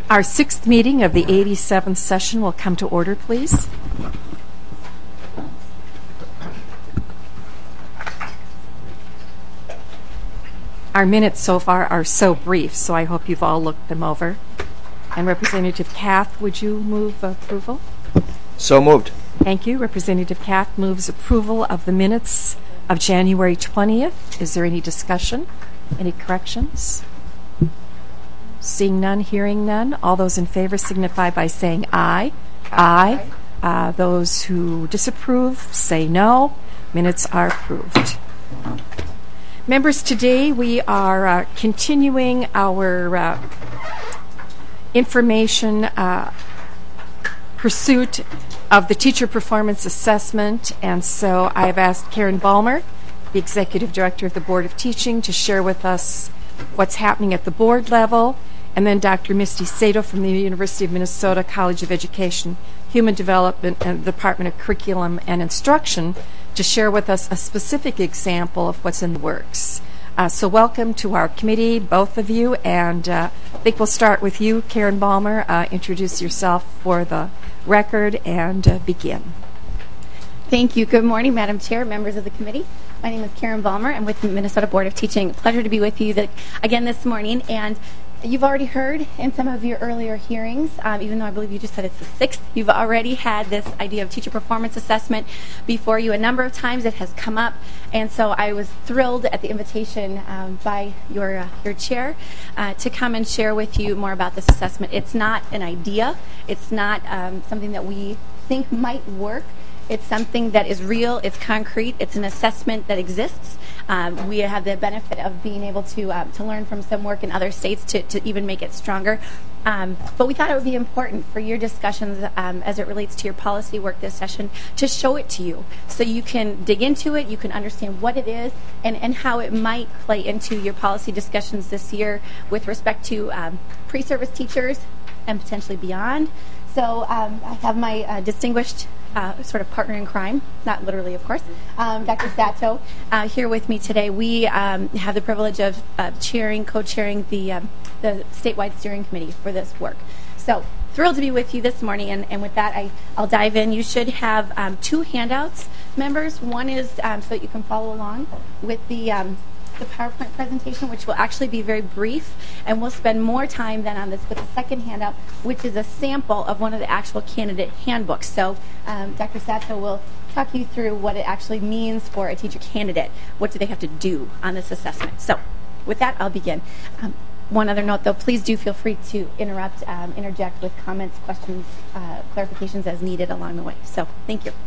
Our sixth meeting of the 87th session will come to order, please. Our minutes so far are so brief, so I hope you've all looked them over. And Representative Kath, would you move approval? So moved. Thank you. Representative Kath moves approval of the minutes of January 20th. Is there any discussion? Any corrections? Seeing none, hearing none. All those in favor signify by saying aye. Aye. Those who disapprove say no. Minutes are approved. Members, today we are continuing our information pursuit of the teacher performance assessment, and so I've asked Karen Balmer, the Executive Director of the Board of Teaching, to share with us what's happening at the board level, and then Dr. Misty Sato from the University of Minnesota College of Education, Human Development, and the Department of Curriculum and Instruction to share with us a specific example of what's in the works. So welcome to our committee, both of you, and I think we'll start with you, Karen Balmer. Introduce yourself for the record and begin. Thank you. Good morning, Madam Chair, members of the committee. My name is Karen Balmer. I'm with the Minnesota Board of Teaching. Pleasure to be with you again this morning. And you've already heard in some of your earlier hearings, even though I believe you just said it's the sixth, you've already had this idea of teacher performance assessment before you a number of times. It has come up, and so I was thrilled at the invitation by your chair to come and share with you more about this assessment. It's not an idea. It's not something that we think might work. It's something that is real, it's concrete, it's an assessment that exists. We have the benefit of being able to learn from some work in other states to even make it stronger. But we thought it would be important for your discussions as it relates to your policy work this session to show it to you so you can dig into it, you can understand what it is, and how it might play into your policy discussions this year with respect to pre-service teachers and potentially beyond. So I have my distinguished sort of partner in crime, not literally, of course, Dr. Sato, here with me today. We have the privilege of co-chairing the statewide steering committee for this work. So thrilled to be with you this morning, and with that, I'll dive in. You should have two handouts, members. One is so that you can follow along with the PowerPoint presentation, which will actually be very brief, and we'll spend more time than on this with the second handout, which is a sample of one of the actual candidate handbooks. So Dr. Sato will talk you through what it actually means for a teacher candidate. What do they have to do on this assessment? So with that, I'll begin. One other note, though, please do feel free to interject with comments, questions, clarifications as needed along the way. So thank you.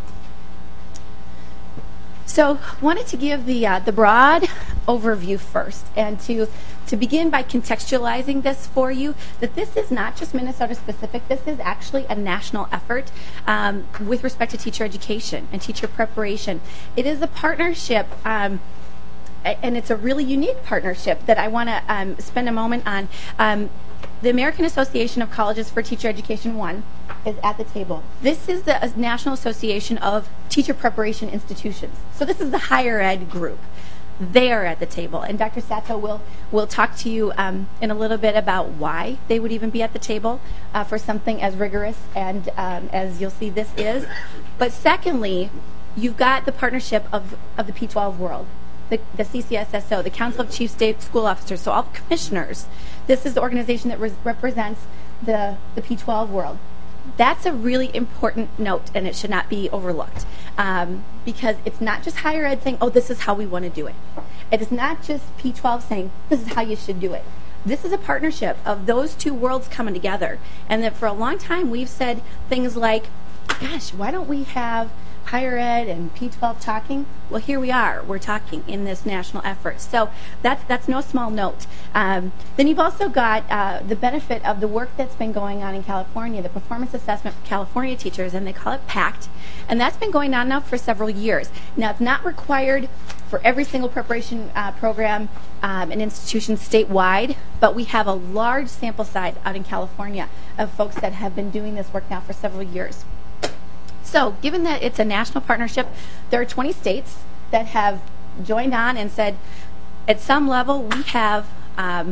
So wanted to give the broad overview first, and to begin by contextualizing this for you, that this is not just Minnesota specific. This is actually a national effort with respect to teacher education and teacher preparation. It is a partnership, and it's a really unique partnership that I want to spend a moment on. The American Association of Colleges for Teacher Education 1 is at the table. This is the National Association of Teacher Preparation Institutions. So this is the higher ed group. They are at the table. And Dr. Sato will talk to you in a little bit about why they would even be at the table for something as rigorous and as you'll see this is. But secondly, you've got the partnership of the P12 world. The CCSSO, the Council of Chief State School Officers, so all the commissioners. This is the organization that represents the P12 world. That's a really important note, and it should not be overlooked, because it's not just higher ed saying, oh, this is how we want to do it. It is not just P12 saying, this is how you should do it. This is a partnership of those two worlds coming together, and that for a long time we've said things like, gosh, why don't we have higher ed and P12 talking? Well, here we are. We're talking in this national effort. So that's no small note. Then you've also got the benefit of the work that's been going on in California, the Performance Assessment for California Teachers, and they call it PACT. And that's been going on now for several years. Now, it's not required for every single preparation program and institution statewide, but we have a large sample size out in California of folks that have been doing this work now for several years. So given that it's a national partnership, there are 20 states that have joined on and said, at some level, we have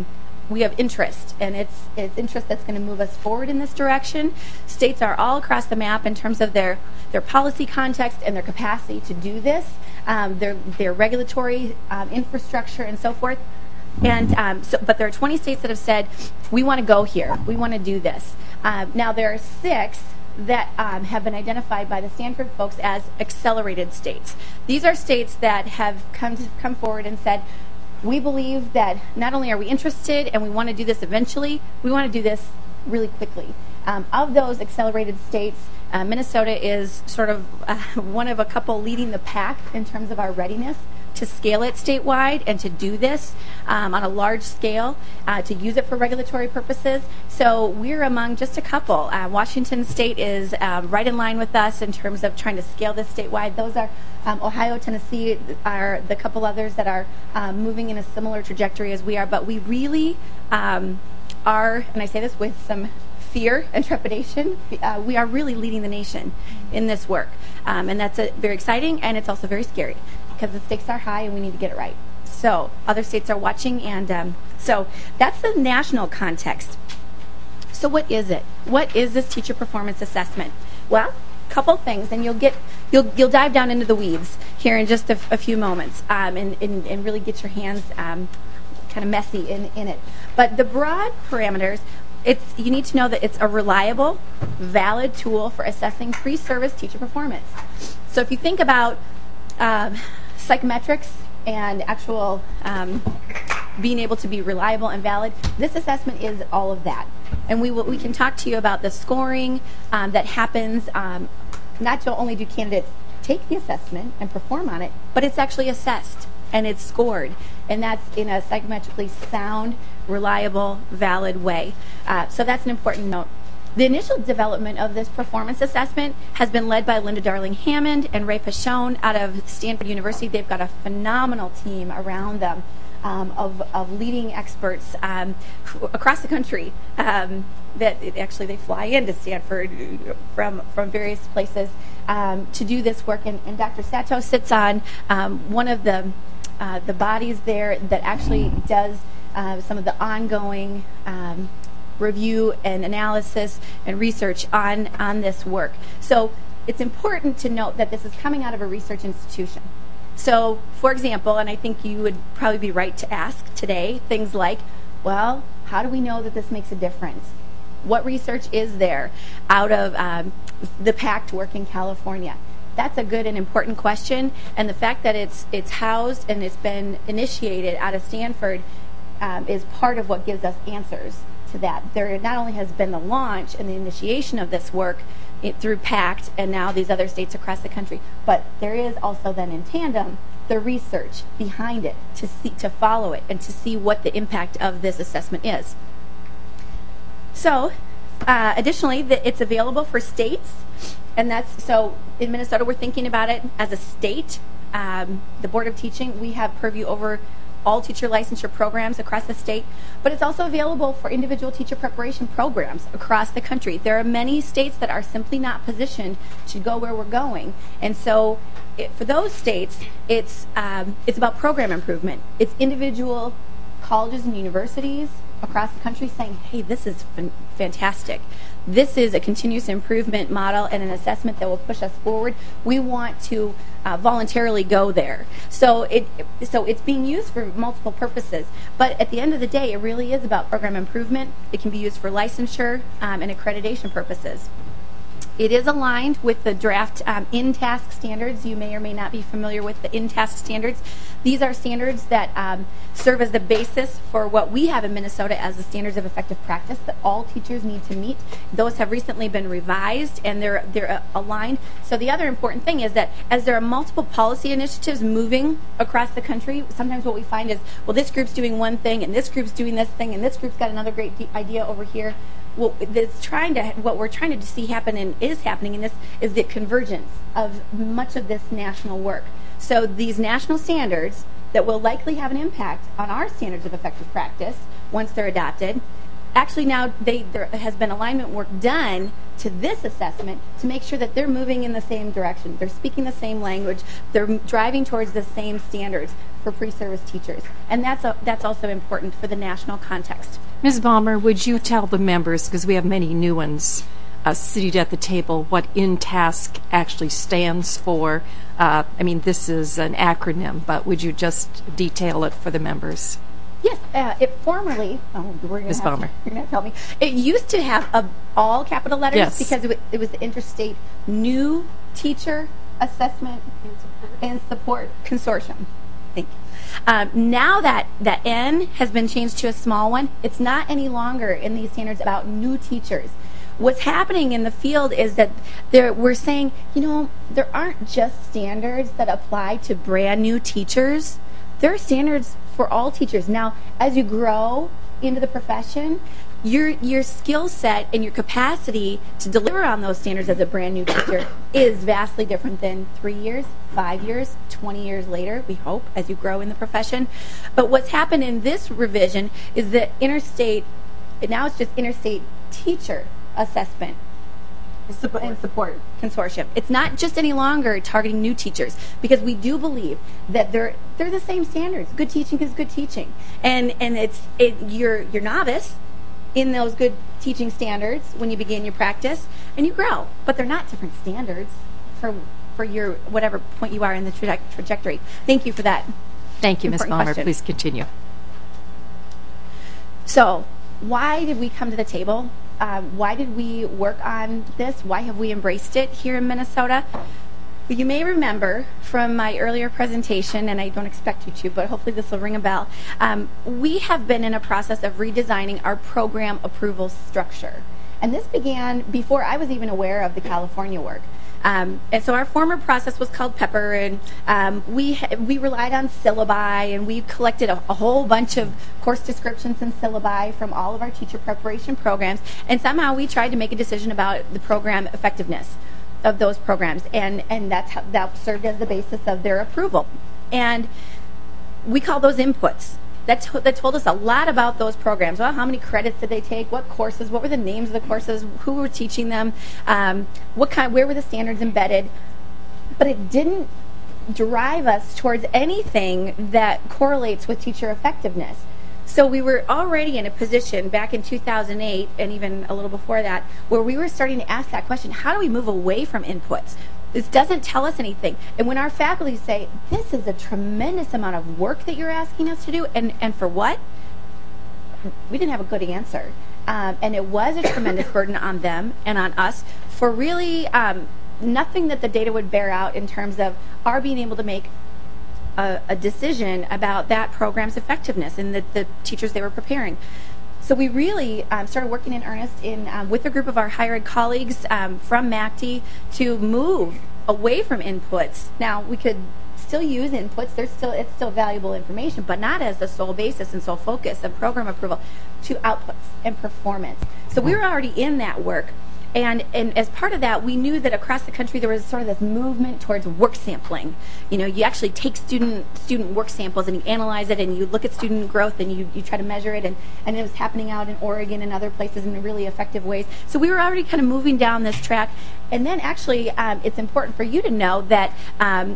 we have interest, and it's interest that's going to move us forward in this direction. States are all across the map in terms of their policy context and their capacity to do this, their regulatory infrastructure and so forth. And but there are 20 states that have said, we want to go here, we want to do this. Now there are 6 that have been identified by the Stanford folks as accelerated states. These are states that have come forward and said, we believe that not only are we interested and we want to do this eventually, we want to do this really quickly. Of those accelerated states, Minnesota is sort of one of a couple leading the pack in terms of our readiness to scale it statewide and to do this on a large scale, to use it for regulatory purposes. So we're among just a couple. Washington State is right in line with us in terms of trying to scale this statewide. Those are Ohio, Tennessee are the couple others that are moving in a similar trajectory as we are. But we really are, and I say this with some fear and trepidation, we are really leading the nation in this work. And that's very exciting, and it's also very scary, because the stakes are high and we need to get it right. So other states are watching, and so that's the national context. So what is it? What is this teacher performance assessment? Well, a couple things, and you'll dive down into the weeds here in just a few moments, and really get your hands kind of messy in it. But the broad parameters, you need to know that it's a reliable, valid tool for assessing pre-service teacher performance. So if you think about psychometrics and actual being able to be reliable and valid, this assessment is all of that. And we can talk to you about the scoring that happens. Not only do candidates take the assessment and perform on it, but it's actually assessed and it's scored. And that's in a psychometrically sound, reliable, valid way. So that's an important note. The initial development of this performance assessment has been led by Linda Darling Hammond and Ray Pashone out of Stanford University. They've got a phenomenal team around them of leading experts across the country that actually they fly into Stanford from various places to do this work. And Dr. Sato sits on one of the bodies there that actually does some of the ongoing review and analysis and research on this work. So it's important to note that this is coming out of a research institution. So, for example, and I think you would probably be right to ask today, things like, well, how do we know that this makes a difference? What research is there out of the PACT work in California? That's a good and important question, and the fact that it's housed and it's been initiated out of Stanford is part of what gives us answers to that. There not only has been the launch and the initiation of this work through PACT and now these other states across the country, but there is also then in tandem the research behind it to follow it and to see what the impact of this assessment is. So additionally, it's available for states, and that's so in Minnesota we're thinking about it as a state. The Board of Teaching, we have purview over all teacher licensure programs across the state, but it's also available for individual teacher preparation programs across the country. There are many states that are simply not positioned to go where we're going, and so for those states, it's about program improvement. It's individual colleges and universities across the country saying, hey, this is fantastic. This is a continuous improvement model and an assessment that will push us forward. We want to voluntarily go there. So it's being used for multiple purposes. But at the end of the day, it really is about program improvement. It can be used for licensure and accreditation purposes. It is aligned with the draft INTASC standards. You may or may not be familiar with the INTASC standards. These are standards that serve as the basis for what we have in Minnesota as the standards of effective practice that all teachers need to meet. Those have recently been revised and they're aligned. So the other important thing is that as there are multiple policy initiatives moving across the country, sometimes what we find is, well, this group's doing one thing and this group's doing this thing and this group's got another great idea over here. Well, what we're trying to see happen and is happening in this is the convergence of much of this national work. So these national standards that will likely have an impact on our standards of effective practice once they're adopted, actually now there has been alignment work done to this assessment to make sure that they're moving in the same direction. They're speaking the same language. They're driving towards the same standards for pre-service teachers. And that's also important for the national context. Ms. Balmer, would you tell the members, because we have many new ones seated at the table, what InTask actually stands for? This is an acronym, but would you just detail it for the members? Yes, it formerly, Ms. Balmer. You're going to tell me. It used to have all capital letters, yes, because it was the Interstate New Teacher Assessment and Support Consortium. Thank you. Now that N has been changed to a small one, it's not any longer in these standards about new teachers. What's happening in the field is that we're saying, there aren't just standards that apply to brand new teachers. There are standards for all teachers. Now, as you grow into the profession, your skill set and your capacity to deliver on those standards as a brand new teacher is vastly different than 3 years, 5 years, 20 years later, we hope, as you grow in the profession. But what's happened in this revision is that now it's just Interstate Teacher Assessment and Support Consortium. It's not just any longer targeting new teachers, because we do believe that they're the same standards. Good teaching is good teaching, and you're novice in those good teaching standards when you begin your practice, and you grow. But they're not different standards for your whatever point you are in the trajectory. Thank you for that. Thank you, Ms. Balmer. Please continue. So, why did we come to the table? Why did we work on this? Why have we embraced it here in Minnesota? You may remember from my earlier presentation, and I don't expect you to, but hopefully this will ring a bell. We have been in a process of redesigning our program approval structure. And this began before I was even aware of the California work. And so our former process was called Pepper, and we relied on syllabi, and we collected a whole bunch of course descriptions and syllabi from all of our teacher preparation programs, and somehow we tried to make a decision about the program effectiveness of those programs, and that served as the basis of their approval. And we call those inputs. That told us a lot about those programs. Well, how many credits did they take? What courses? What were the names of the courses? Who were teaching them? Where were the standards embedded? But it didn't drive us towards anything that correlates with teacher effectiveness. So we were already in a position back in 2008, and even a little before that, where we were starting to ask that question: how do we move away from inputs? This doesn't tell us anything. And when our faculty say, this is a tremendous amount of work that you're asking us to do, and for what? We didn't have a good answer. And it was a tremendous burden on them and on us for really nothing that the data would bear out in terms of our being able to make a decision about that program's effectiveness and the teachers they were preparing. So we really started working in earnest with a group of our higher ed colleagues from MACD to move away from inputs. Now, we could still use inputs. It's still valuable information, but not as the sole basis and sole focus of program approval, to outputs and performance. So we were already in that work. And as part of that, we knew that across the country there was sort of this movement towards work sampling. You actually take student work samples and you analyze it, and you look at student growth, and you try to measure it, and it was happening out in Oregon and other places in really effective ways. So we were already kind of moving down this track. And then actually, it's important for you to know that my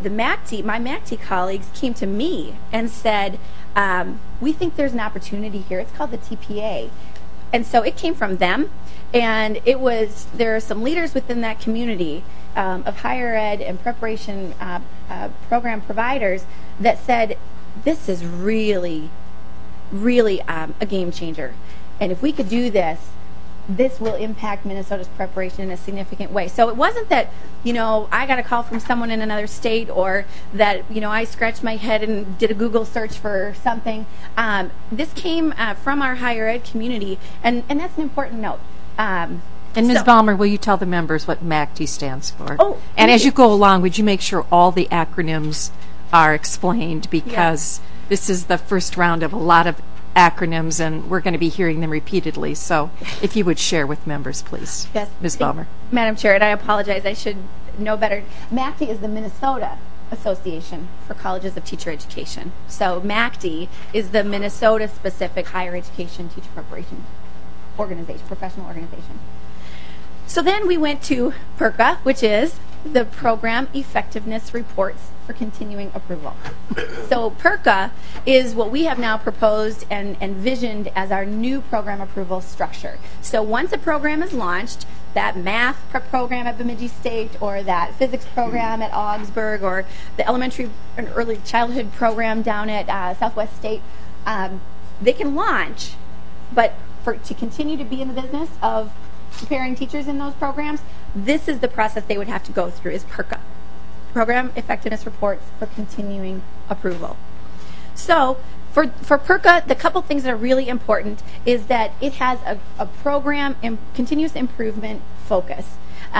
MACD colleagues came to me and said, we think there's an opportunity here. It's called the TPA. And so it came from them, and there are some leaders within that community of higher ed and preparation program providers that said, this is really, really a game changer. And if we could do this, this will impact Minnesota's preparation in a significant way. So it wasn't that, I got a call from someone in another state, or that, I scratched my head and did a Google search for something. This came from our higher ed community, and that's an important note. And Ms. Balmer, will you tell the members what MACD stands for? Oh, and as you go along, would you make sure all the acronyms are explained, because this is the first round of a lot of acronyms, and we're going to be hearing them repeatedly. So if you would share with members, please. Yes. Ms. Balmer. Madam Chair, and I apologize, I should know better. MACD is the Minnesota Association for Colleges of Teacher Education. So MACD is the Minnesota-specific higher education teacher preparation organization, professional organization. So then we went to PERCA, which is the program effectiveness reports for continuing approval. So PERCA is what we have now proposed and envisioned as our new program approval structure. So once a program is launched, that math program at Bemidji State, or that physics program at Augsburg, or the elementary and early childhood program down at Southwest State, they can launch, but to continue to be in the business of preparing teachers in those programs, this is the process they would have to go through, is PERCA, Program Effectiveness Reports for Continuing Approval. So for PERCA, the couple things that are really important is that it has a program continuous improvement focus.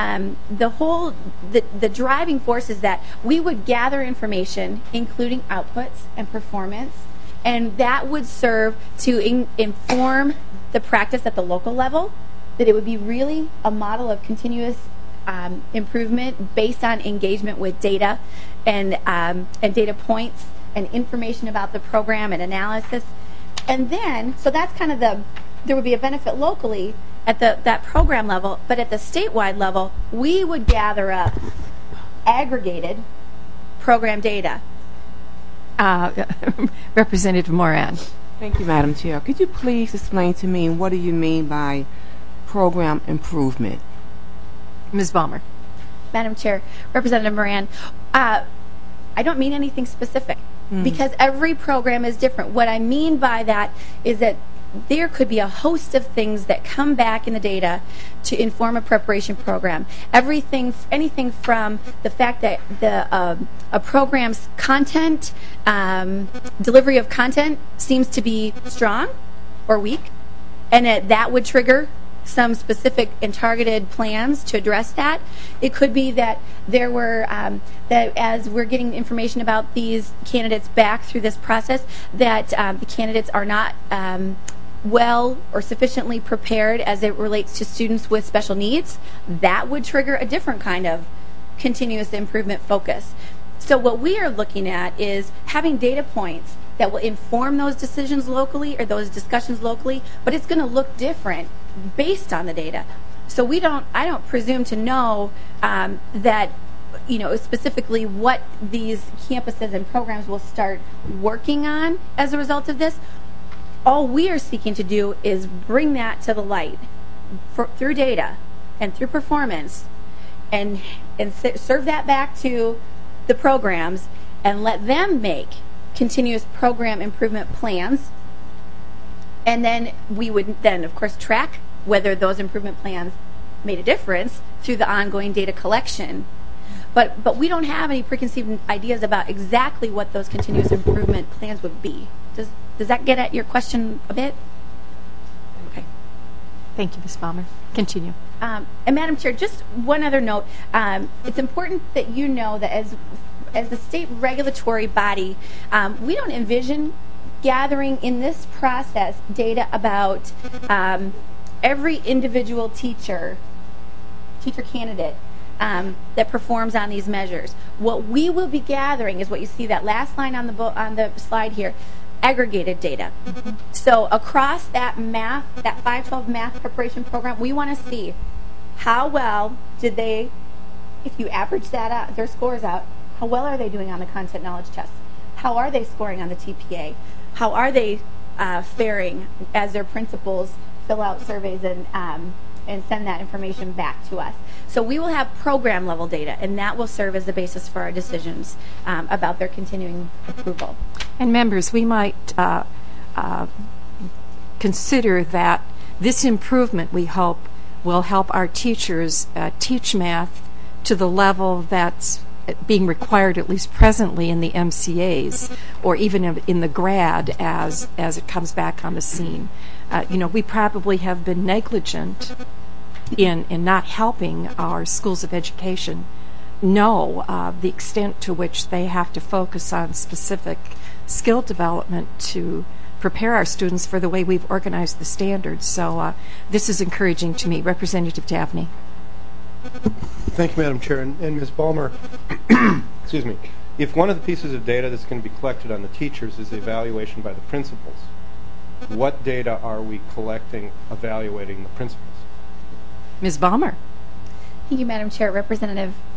The driving force is that we would gather information, including outputs and performance, and that would serve to inform the practice at the local level, that it would be really a model of continuous improvement based on engagement with data and data points and information about the program and analysis. And then, so that's kind of there would be a benefit locally at that program level, but at the statewide level, we would gather up aggregated program data. Representative Moran. Thank you, Madam Chair. Could you please explain to me what do you mean by program improvement? Ms. Balmer. Madam Chair, Representative Moran, I don't mean anything specific because every program is different. What I mean by that is that there could be a host of things that come back in the data to inform a preparation program. Anything from the fact that a program's content, delivery of content seems to be strong or weak, and that would trigger some specific and targeted plans to address that. It could be that there were, that as we're getting information about these candidates back through this process, that the candidates are not well or sufficiently prepared as it relates to students with special needs. That would trigger a different kind of continuous improvement focus. So what we are looking at is having data points that will inform those decisions locally or those discussions locally, but it's going to look different based on the data. So I don't presume to know that, specifically what these campuses and programs will start working on as a result of this. All we are seeking to do is bring that to the light through data and through performance, and serve that back to the programs and let them make continuous program improvement plans. And then we would then, of course, track whether those improvement plans made a difference through the ongoing data collection. But we don't have any preconceived ideas about exactly what those continuous improvement plans would be. Does that get at your question a bit? Okay. Thank you, Ms. Balmer. Continue. And Madam Chair, just one other note. It's important that you know that as the state regulatory body, we don't envision gathering in this process data about every individual teacher candidate that performs on these measures. What we will be gathering is what you see that last line on the slide here, aggregated data. So across that 512 math preparation program, we want to see how well did they, if you average that out, their scores out, how well are they doing on the content knowledge tests? How are they scoring on the TPA? How are they faring as their principals fill out surveys and send that information back to us? So we will have program level data, and that will serve as the basis for our decisions about their continuing approval. And members, we might consider that this improvement, we hope, will help our teachers teach math to the level that's being required, at least presently, in the MCAs, or even in the grad as it comes back on the scene. We probably have been negligent in not helping our schools of education know the extent to which they have to focus on specific skill development to prepare our students for the way we've organized the standards. So this is encouraging to me. Representative Dabney. Thank you, Madam Chair. And Ms. Balmer, excuse me, if one of the pieces of data that's going to be collected on the teachers is the evaluation by the principals, what data are we collecting, evaluating the principals? Ms. Balmer. Thank you, Madam Chair. Representative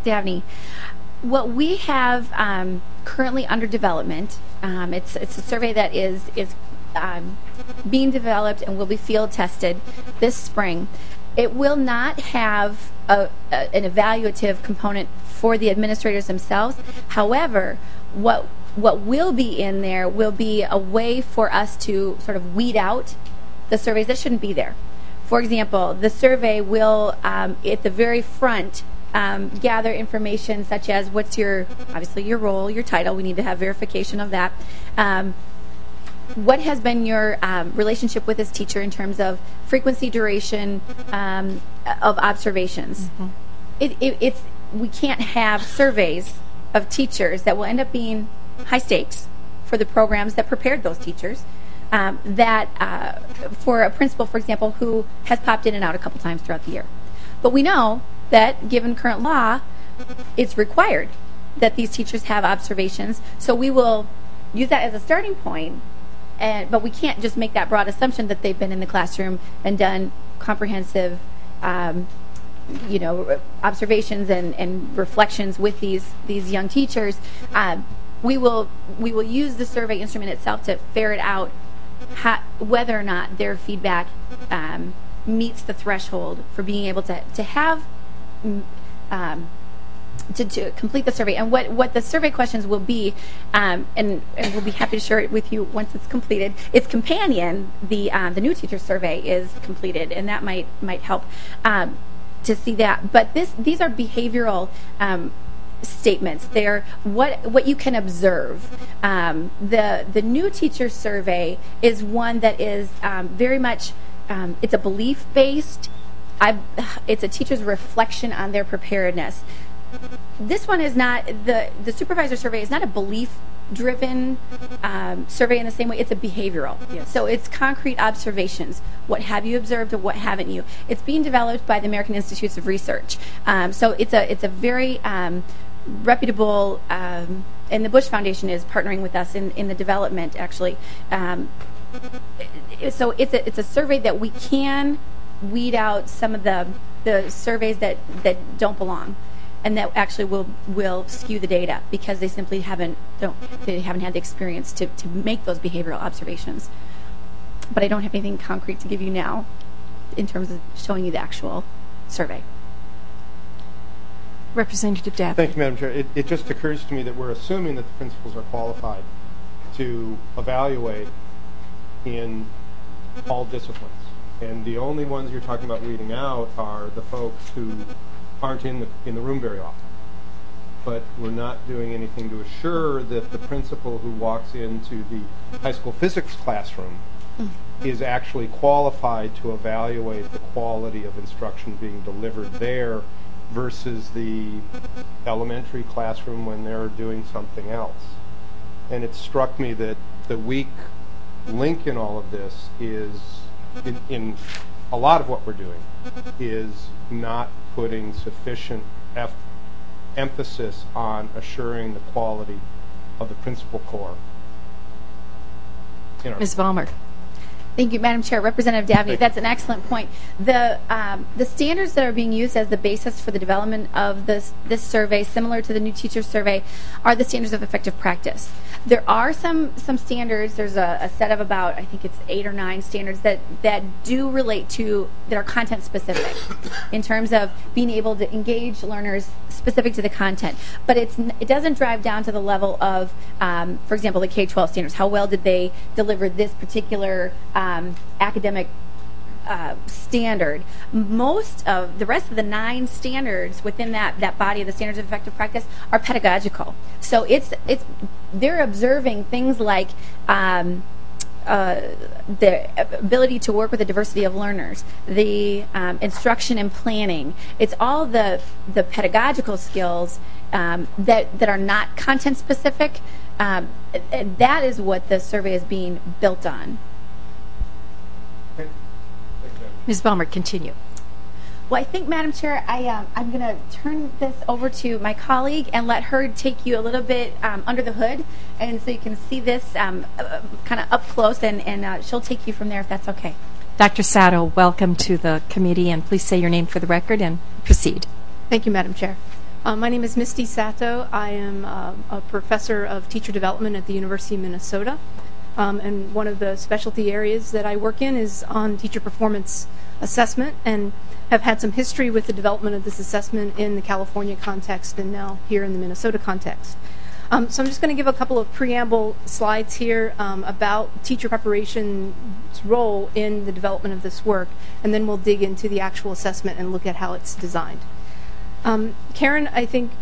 Dabney. What we have currently under development, it's a survey that is being developed and will be field tested this spring. It will not have an evaluative component for the administrators themselves. However, what will be in there will be a way for us to sort of weed out the surveys that shouldn't be there. For example, the survey will, at the very front, gather information such as what's obviously your role, your title. We need to have verification of that. What has been your relationship with this teacher in terms of frequency, duration of observations? Mm-hmm. We can't have surveys of teachers that will end up being high stakes for the programs that prepared those teachers. For a principal, for example, who has popped in and out a couple times throughout the year. But we know that, given current law, it's required that these teachers have observations. So we will use that as a starting point, but we can't just make that broad assumption that they've been in the classroom and done comprehensive observations and reflections with these young teachers. We will use the survey instrument itself to ferret out whether or not their feedback meets the threshold for being able to have to complete the survey. And what the survey questions will be, and we'll be happy to share it with you once it's completed. Its companion, the new teacher survey, is completed, and that might help to see that. But these are behavioral statements. They're what you can observe. The new teacher survey is one that is very much it's a belief based. It's a teacher's reflection on their preparedness. This one is not the supervisor survey is not a belief driven survey in the same way. It's a behavioral. Yes. So it's concrete observations. What have you observed or what haven't you? It's being developed by the American Institutes of Research. So it's a very reputable, and the Bush Foundation is partnering with us in the development, actually. So it's a survey that we can weed out some of the surveys that don't belong, and that actually will skew the data because they simply haven't had the experience to make those behavioral observations. But I don't have anything concrete to give you now in terms of showing you the actual survey. Representative Dabney. Thank you, Madam Chair. It just occurs to me that we're assuming that the principals are qualified to evaluate in all disciplines. And the only ones you're talking about weeding out are the folks who aren't in the room very often. But we're not doing anything to assure that the principal who walks into the high school physics classroom is actually qualified to evaluate the quality of instruction being delivered there versus the elementary classroom when they're doing something else. And it struck me that the weak link in all of this is, in a lot of what we're doing, is not putting sufficient emphasis on assuring the quality of the principal core. Ms. Vollmer. Thank you, Madam Chair. Representative Dabney, that's an excellent point. The standards that are being used as the basis for the development of this survey, similar to the new teacher survey, are the standards of effective practice. There are some standards. There's a set of about, I think it's 8 or 9 standards that do relate to, that are content specific in terms of being able to engage learners specific to the content. But it doesn't drive down to the level of, for example, the K-12 standards. How well did they deliver this particular academic standard? Most of the rest of the 9 standards within that body of the standards of effective practice are pedagogical. So they're observing things like the ability to work with a diversity of learners, the instruction and planning. It's all the pedagogical skills that are not content specific. That is what the survey is being built on. Ms. Vollmer, continue. Well, I think, Madam Chair, I'm going to turn this over to my colleague and let her take you a little bit under the hood, and so you can see this kind of up close, and she'll take you from there if that's okay. Dr. Sato, welcome to the committee, and please say your name for the record and proceed. Thank you, Madam Chair. My name is Misty Sato. I am a professor of teacher development at the University of Minnesota. And one of the specialty areas that I work in is on teacher performance assessment, and have had some history with the development of this assessment in the California context and now here in the Minnesota context. So I'm just going to give a couple of preamble slides here about teacher preparation's role in the development of this work, and then we'll dig into the actual assessment and look at how it's designed. Karen, I think,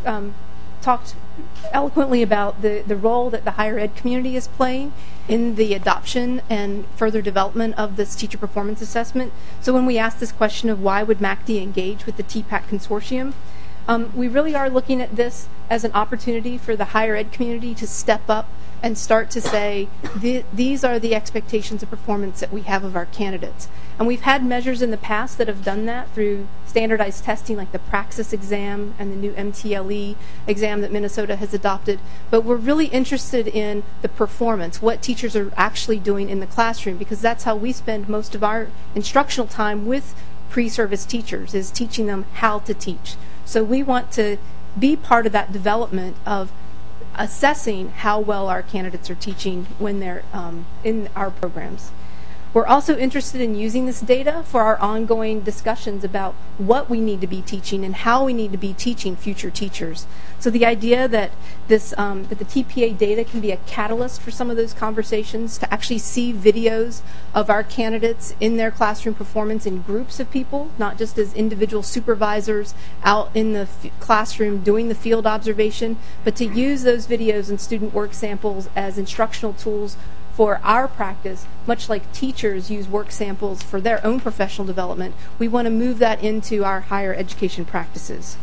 talked eloquently about the role that the higher ed community is playing in the adoption and further development of this teacher performance assessment. So when we ask this question of why would MACD engage with the TPAC consortium, we really are looking at this as an opportunity for the higher ed community to step up and start to say, these are the expectations of performance that we have of our candidates. And we've had measures in the past that have done that through standardized testing like the Praxis exam and the new MTLE exam that Minnesota has adopted. But we're really interested in the performance, what teachers are actually doing in the classroom, because that's how we spend most of our instructional time with pre-service teachers, is teaching them how to teach. So we want to be part of that development of assessing how well our candidates are teaching when they're in our programs. We're also interested in using this data for our ongoing discussions about what we need to be teaching and how we need to be teaching future teachers. So the idea that that the TPA data can be a catalyst for some of those conversations, to actually see videos of our candidates in their classroom performance in groups of people, not just as individual supervisors out in the classroom doing the field observation, but to use those videos and student work samples as instructional tools for our practice, much like teachers use work samples for their own professional development. We want to move that into our higher education practices.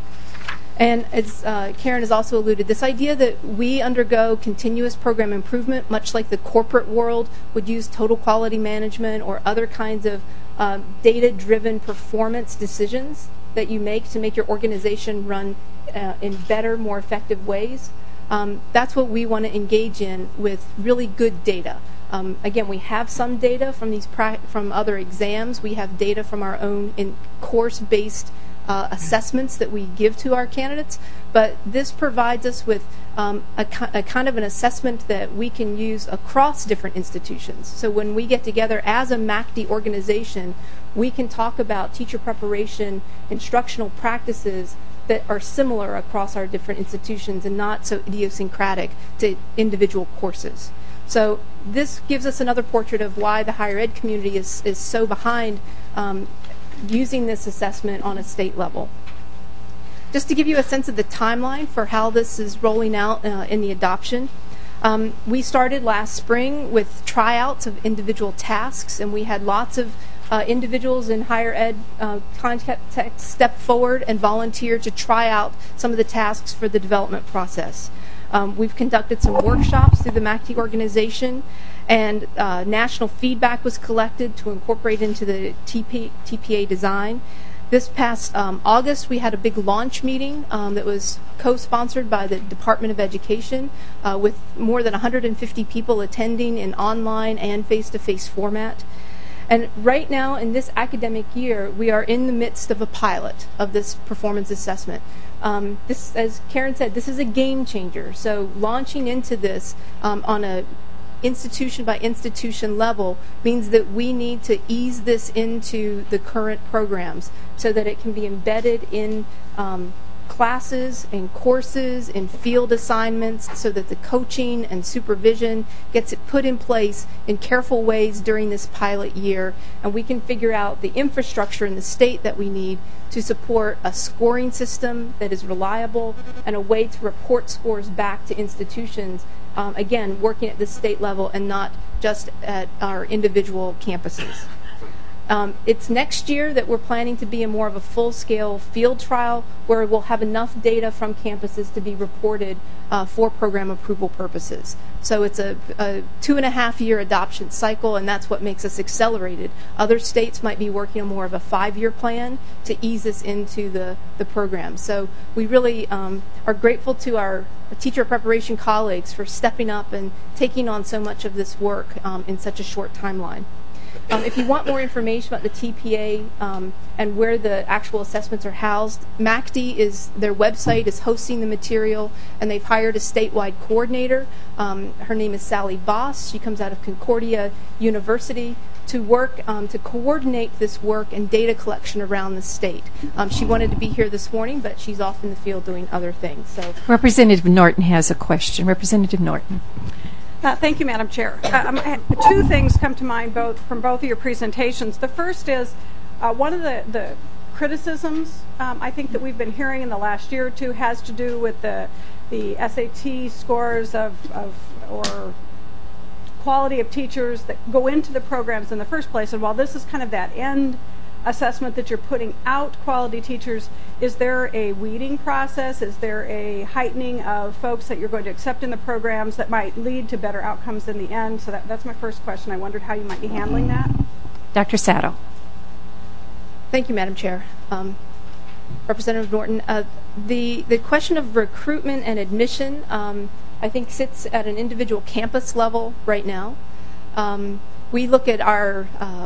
And as Karen has also alluded, this idea that we undergo continuous program improvement, much like the corporate world would use total quality management or other kinds of data-driven performance decisions that you make to make your organization run in better, more effective ways. That's what we want to engage in with really good data. Again, we have some data from from other exams. We have data from our own course-based assessments that we give to our candidates, but this provides us with a kind of an assessment that we can use across different institutions. So when we get together as a MACD organization, we can talk about teacher preparation, instructional practices that are similar across our different institutions and not so idiosyncratic to individual courses. So this gives us another portrait of why the higher ed community is so behind using this assessment on a state level. Just to give you a sense of the timeline for how this is rolling out in the adoption, we started last spring with tryouts of individual tasks, and we had lots of individuals in higher ed context step forward and volunteer to try out some of the tasks for the development process. We've conducted some workshops through the MACD organization, and national feedback was collected to incorporate into the TPA design. This past August, we had a big launch meeting that was co-sponsored by the Department of Education with more than 150 people attending in online and face-to-face format. And right now, in this academic year, we are in the midst of a pilot of this performance assessment. This, as Karen said, this is a game changer. So launching into this on a institution by institution level means that we need to ease this into the current programs so that it can be embedded in classes, in courses, in field assignments, so that the coaching and supervision gets it put in place in careful ways during this pilot year, and we can figure out the infrastructure in the state that we need to support a scoring system that is reliable and a way to report scores back to institutions, again, working at the state level and not just at our individual campuses. It's next year that we're planning to be in more of a full-scale field trial where we'll have enough data from campuses to be reported for program approval purposes. So it's a 2.5-year adoption cycle, and that's what makes us accelerated. Other states might be working on more of a 5-year plan to ease this into the program. So we really are grateful to our teacher preparation colleagues for stepping up and taking on so much of this work in such a short timeline. If you want more information about the TPA and where the actual assessments are housed, MACD their website is hosting the material, and they've hired a statewide coordinator. Her name is Sally Voss. She comes out of Concordia University to work to coordinate this work and data collection around the state. She wanted to be here this morning, but she's off in the field doing other things. So, Representative Norton has a question. Representative Norton. Thank you, Madam Chair. Two things come to mind from both of your presentations. The first is one of the criticisms I think that we've been hearing in the last year or two has to do with the SAT scores or quality of teachers that go into the programs in the first place. And while this is kind of that end assessment that you're putting out quality teachers, is there a weeding process? Is there a heightening of folks that you're going to accept in the programs that might lead to better outcomes in the end? So that's my first question. I wondered how you might be handling that. Dr. Sato. Thank you, Madam Chair. Representative Norton, the question of recruitment and admission I think sits at an individual campus level right now. We look at our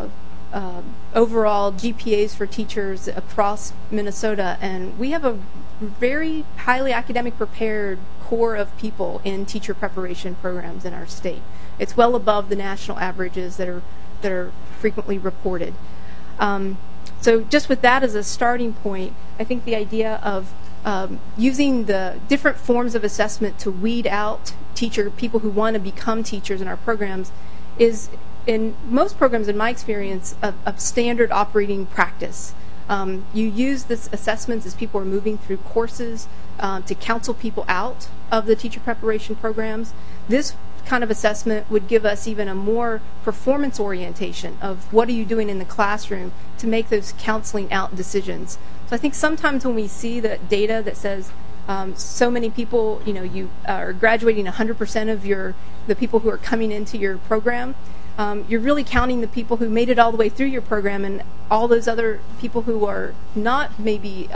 overall GPAs for teachers across Minnesota, and we have a very highly academic prepared core of people in teacher preparation programs in our state. It's well above the national averages that are frequently reported. So just with that as a starting point, I think the idea of using the different forms of assessment to weed out people who want to become teachers in our programs is, in most programs, in my experience, a standard operating practice. You use this assessments as people are moving through courses to counsel people out of the teacher preparation programs. This kind of assessment would give us even a more performance orientation of what are you doing in the classroom to make those counseling out decisions. So I think sometimes when we see the data that says so many people, you are graduating 100% of the people who are coming into your program, you're really counting the people who made it all the way through your program, and all those other people who are not maybe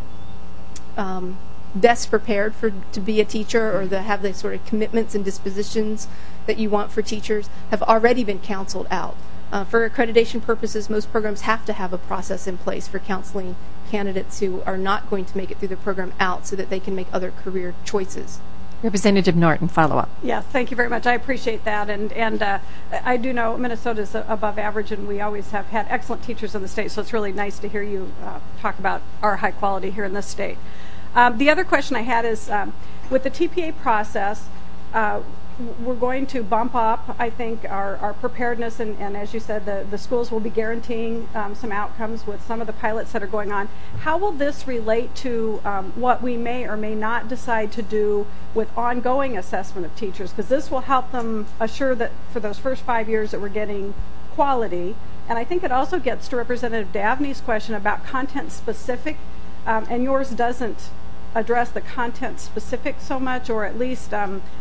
best prepared to be a teacher or to have the sort of commitments and dispositions that you want for teachers have already been counseled out. For accreditation purposes, most programs have to have a process in place for counseling candidates who are not going to make it through the program out so that they can make other career choices. Representative Norton, follow up. Yes, thank you very much. I appreciate that. And I do know Minnesota is above average, and we always have had excellent teachers in the state, so it's really nice to hear you talk about our high quality here in this state. The other question I had is, with the TPA process, we're going to bump up, I think, our preparedness, and as you said, the schools will be guaranteeing some outcomes with some of the pilots that are going on. How will this relate to what we may or may not decide to do with ongoing assessment of teachers? Because this will help them assure that for those first 5 years that we're getting quality. And I think it also gets to Representative Davney's question about content specific, and yours doesn't address the content specific so much, or at least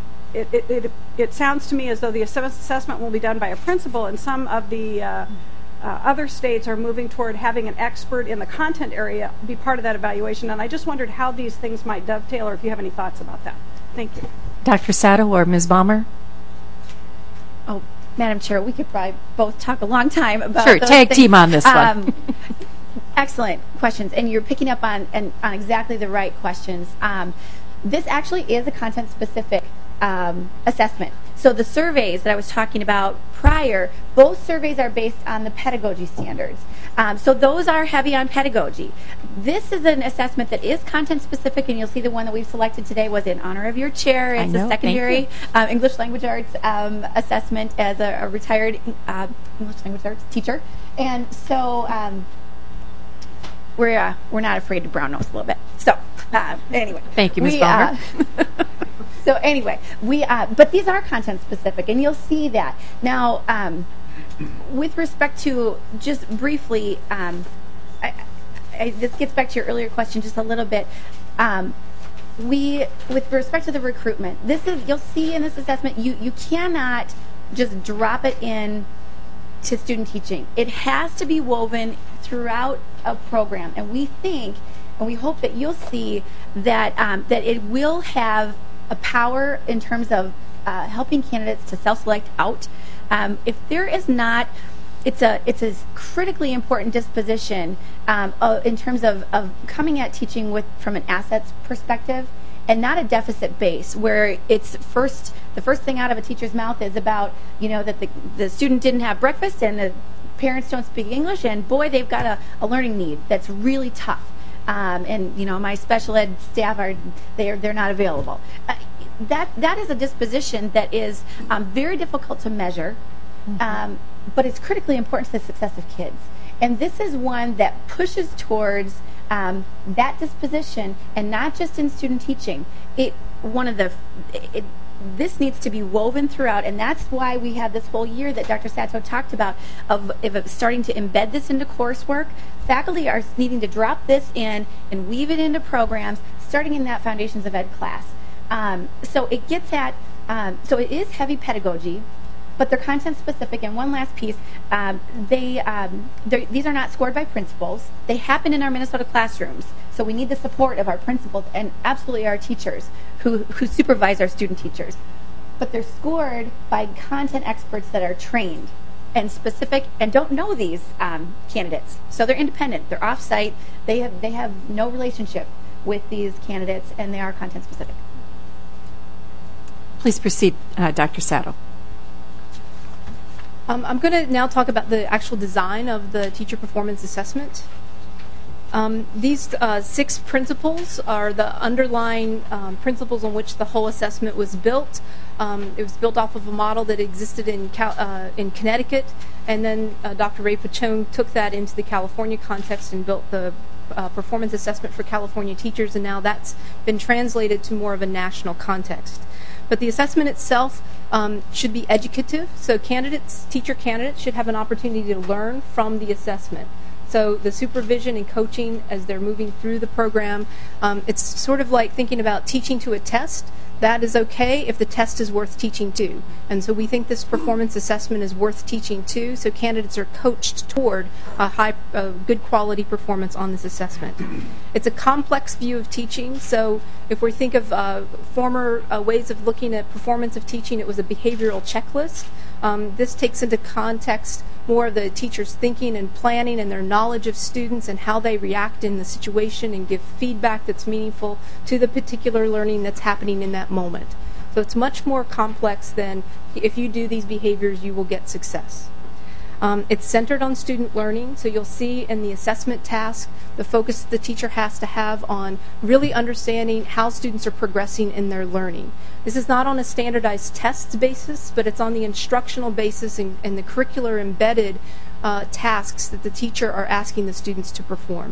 it sounds to me as though the assessment will be done by a principal, and some of the other states are moving toward having an expert in the content area be part of that evaluation. And I just wondered how these things might dovetail, or if you have any thoughts about that. Thank you. Dr. Sato or Ms. Balmer? Oh, Madam Chair, we could probably both talk a long time about Sure, those tag things. team on this one. Excellent questions, and you're picking up on exactly the right questions. This actually is a content-specific assessment. So the surveys that I was talking about prior, both surveys are based on the pedagogy standards. So those are heavy on pedagogy. This is an assessment that is content-specific, and you'll see the one that we've selected today was in honor of your chair. It's a secondary English language arts assessment as a retired English language arts teacher. And so we're not afraid to brown nose a little bit. So anyway. Thank you, Ms. Balmer. So anyway, but these are content specific, and you'll see that. Now, with respect to, just briefly, this gets back to your earlier question just a little bit. With respect to the recruitment, you'll see in this assessment, you cannot just drop it in to student teaching. It has to be woven throughout a program, and we think, and we hope that you'll see that that it will have a power in terms of helping candidates to self-select out. If it's a critically important disposition in terms of coming at teaching from an assets perspective and not a deficit base, where it's the first thing out of a teacher's mouth is about, that the student didn't have breakfast and the parents don't speak English, and boy, they've got a learning need that's really tough. And my special ed staff they're not available. That is a disposition that is very difficult to measure, but it's critically important to the success of kids. And this is one that pushes towards that disposition, and not just in student teaching. This needs to be woven throughout, and that's why we have this whole year that Dr. Sato talked about of starting to embed this into coursework. Faculty are needing to drop this in and weave it into programs, starting in that Foundations of Ed class. So it gets at, so it is heavy pedagogy, but they're content specific. And one last piece, these are not scored by principals. They happen in our Minnesota classrooms. So we need the support of our principals and absolutely our teachers who supervise our student teachers. But they're scored by content experts that are trained and specific and don't know these candidates. So they're independent. They're off-site. They have no relationship with these candidates, and they are content specific. Please proceed, Dr. Sato. I'm going to now talk about the actual design of the teacher performance assessment. These 6 principles are the underlying principles on which the whole assessment was built. It was built off of a model that existed in Connecticut, and then Dr. Ray Pachone took that into the California context and built the performance assessment for California teachers, and now that's been translated to more of a national context. But the assessment itself should be educative, so teacher candidates should have an opportunity to learn from the assessment. So the supervision and coaching as they're moving through the program, it's sort of like thinking about teaching to a test. That is okay if the test is worth teaching to. And so we think this performance assessment is worth teaching to, so candidates are coached toward a good quality performance on this assessment. It's a complex view of teaching, so if we think of former ways of looking at performance of teaching, it was a behavioral checklist. This takes into context more of the teacher's thinking and planning and their knowledge of students and how they react in the situation and give feedback that's meaningful to the particular learning that's happening in that moment. So it's much more complex than if you do these behaviors, you will get success. It's centered on student learning, so you'll see in the assessment task the focus the teacher has to have on really understanding how students are progressing in their learning. This is not on a standardized tests basis, but it's on the instructional basis and the curricular embedded tasks that the teacher are asking the students to perform.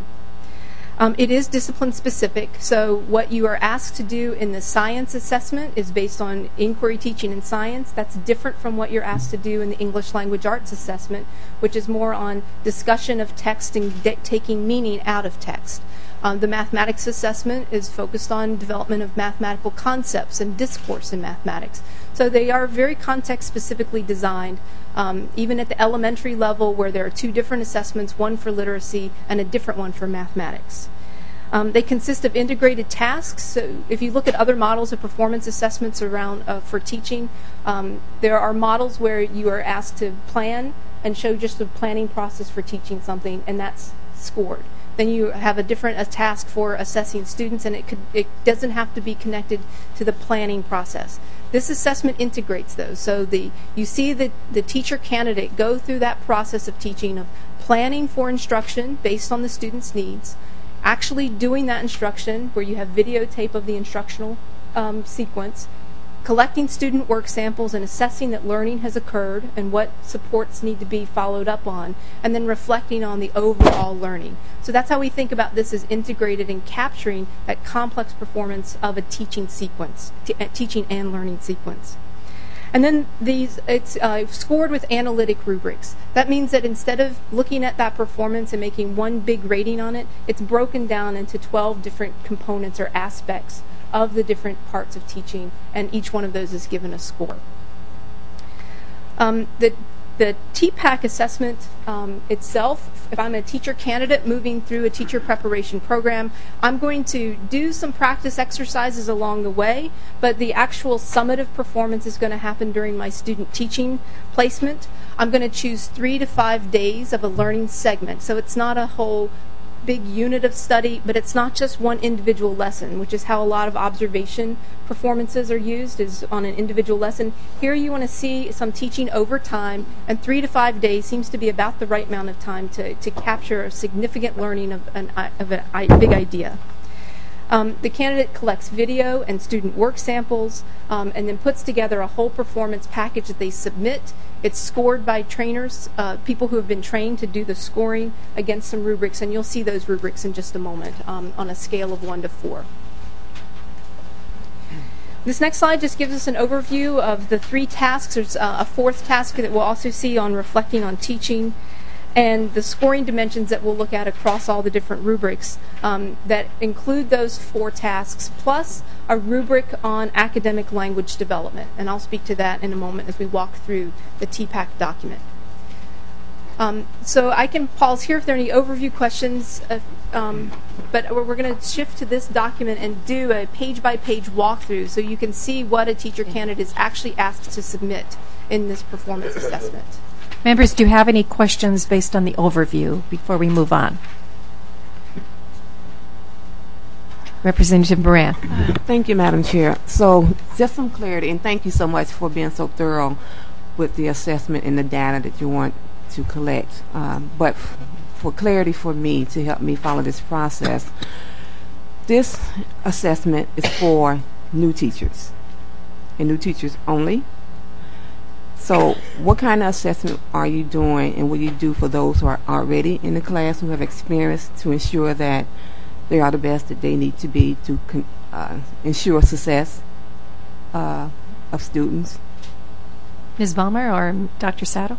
It is discipline specific, so what you are asked to do in the science assessment is based on inquiry teaching and science. That's different from what you're asked to do in the English language arts assessment, which is more on discussion of text and taking meaning out of text. The mathematics assessment is focused on development of mathematical concepts and discourse in mathematics. So they are very context specifically designed, even at the elementary level where there are 2 different assessments, one for literacy and a different one for mathematics. They consist of integrated tasks. So if you look at other models of performance assessments around for teaching, there are models where you are asked to plan and show just the planning process for teaching something, and that's scored. Then you have a task for assessing students, and it doesn't have to be connected to the planning process. This assessment integrates those. So you see the teacher candidate go through that process of teaching, of planning for instruction based on the student's needs, actually doing that instruction where you have videotape of the instructional sequence, collecting student work samples and assessing that learning has occurred and what supports need to be followed up on, and then reflecting on the overall learning. So that's how we think about this as integrated and capturing that complex performance of a teaching sequence, teaching and learning sequence. And then it's scored with analytic rubrics. That means that instead of looking at that performance and making one big rating on it, it's broken down into 12 different components or aspects of the different parts of teaching, and each one of those is given a score. The The TPAC assessment itself, if I'm a teacher candidate moving through a teacher preparation program, I'm going to do some practice exercises along the way, but the actual summative performance is going to happen during my student teaching placement. I'm going to choose 3 to 5 days of a learning segment, so it's not a whole big unit of study, but it's not just one individual lesson, which is how a lot of observation performances are used, is on an individual lesson. Here you want to see some teaching over time, and 3 to 5 days seems to be about the right amount of time to capture a significant learning of a big idea. The candidate collects video and student work samples and then puts together a whole performance package that they submit. It's scored by trainers, people who have been trained to do the scoring against some rubrics, and you'll see those rubrics in just a moment on a scale of 1 to 4. This next slide just gives us an overview of the 3 tasks. There's a 4th task that we'll also see on reflecting on teaching, and the scoring dimensions that we'll look at across all the different rubrics that include those 4 tasks, plus a rubric on academic language development. And I'll speak to that in a moment as we walk through the TPAC document. So I can pause here if there are any overview questions, but we're going to shift to this document and do a page-by-page walkthrough so you can see what a teacher candidate is actually asked to submit in this performance assessment. Members, do you have any questions based on the overview before we move on? Representative Moran. Thank you, Madam Chair. So just some clarity, and thank you so much for being so thorough with the assessment and the data that you want to collect. But for clarity for me, to help me follow this process, this assessment is for new teachers and new teachers only. So what kind of assessment are you doing, and what do you do for those who are already in the class, who have experience, to ensure that they are the best that they need to be to ensure success of students? Ms. Balmer or Dr. Sato?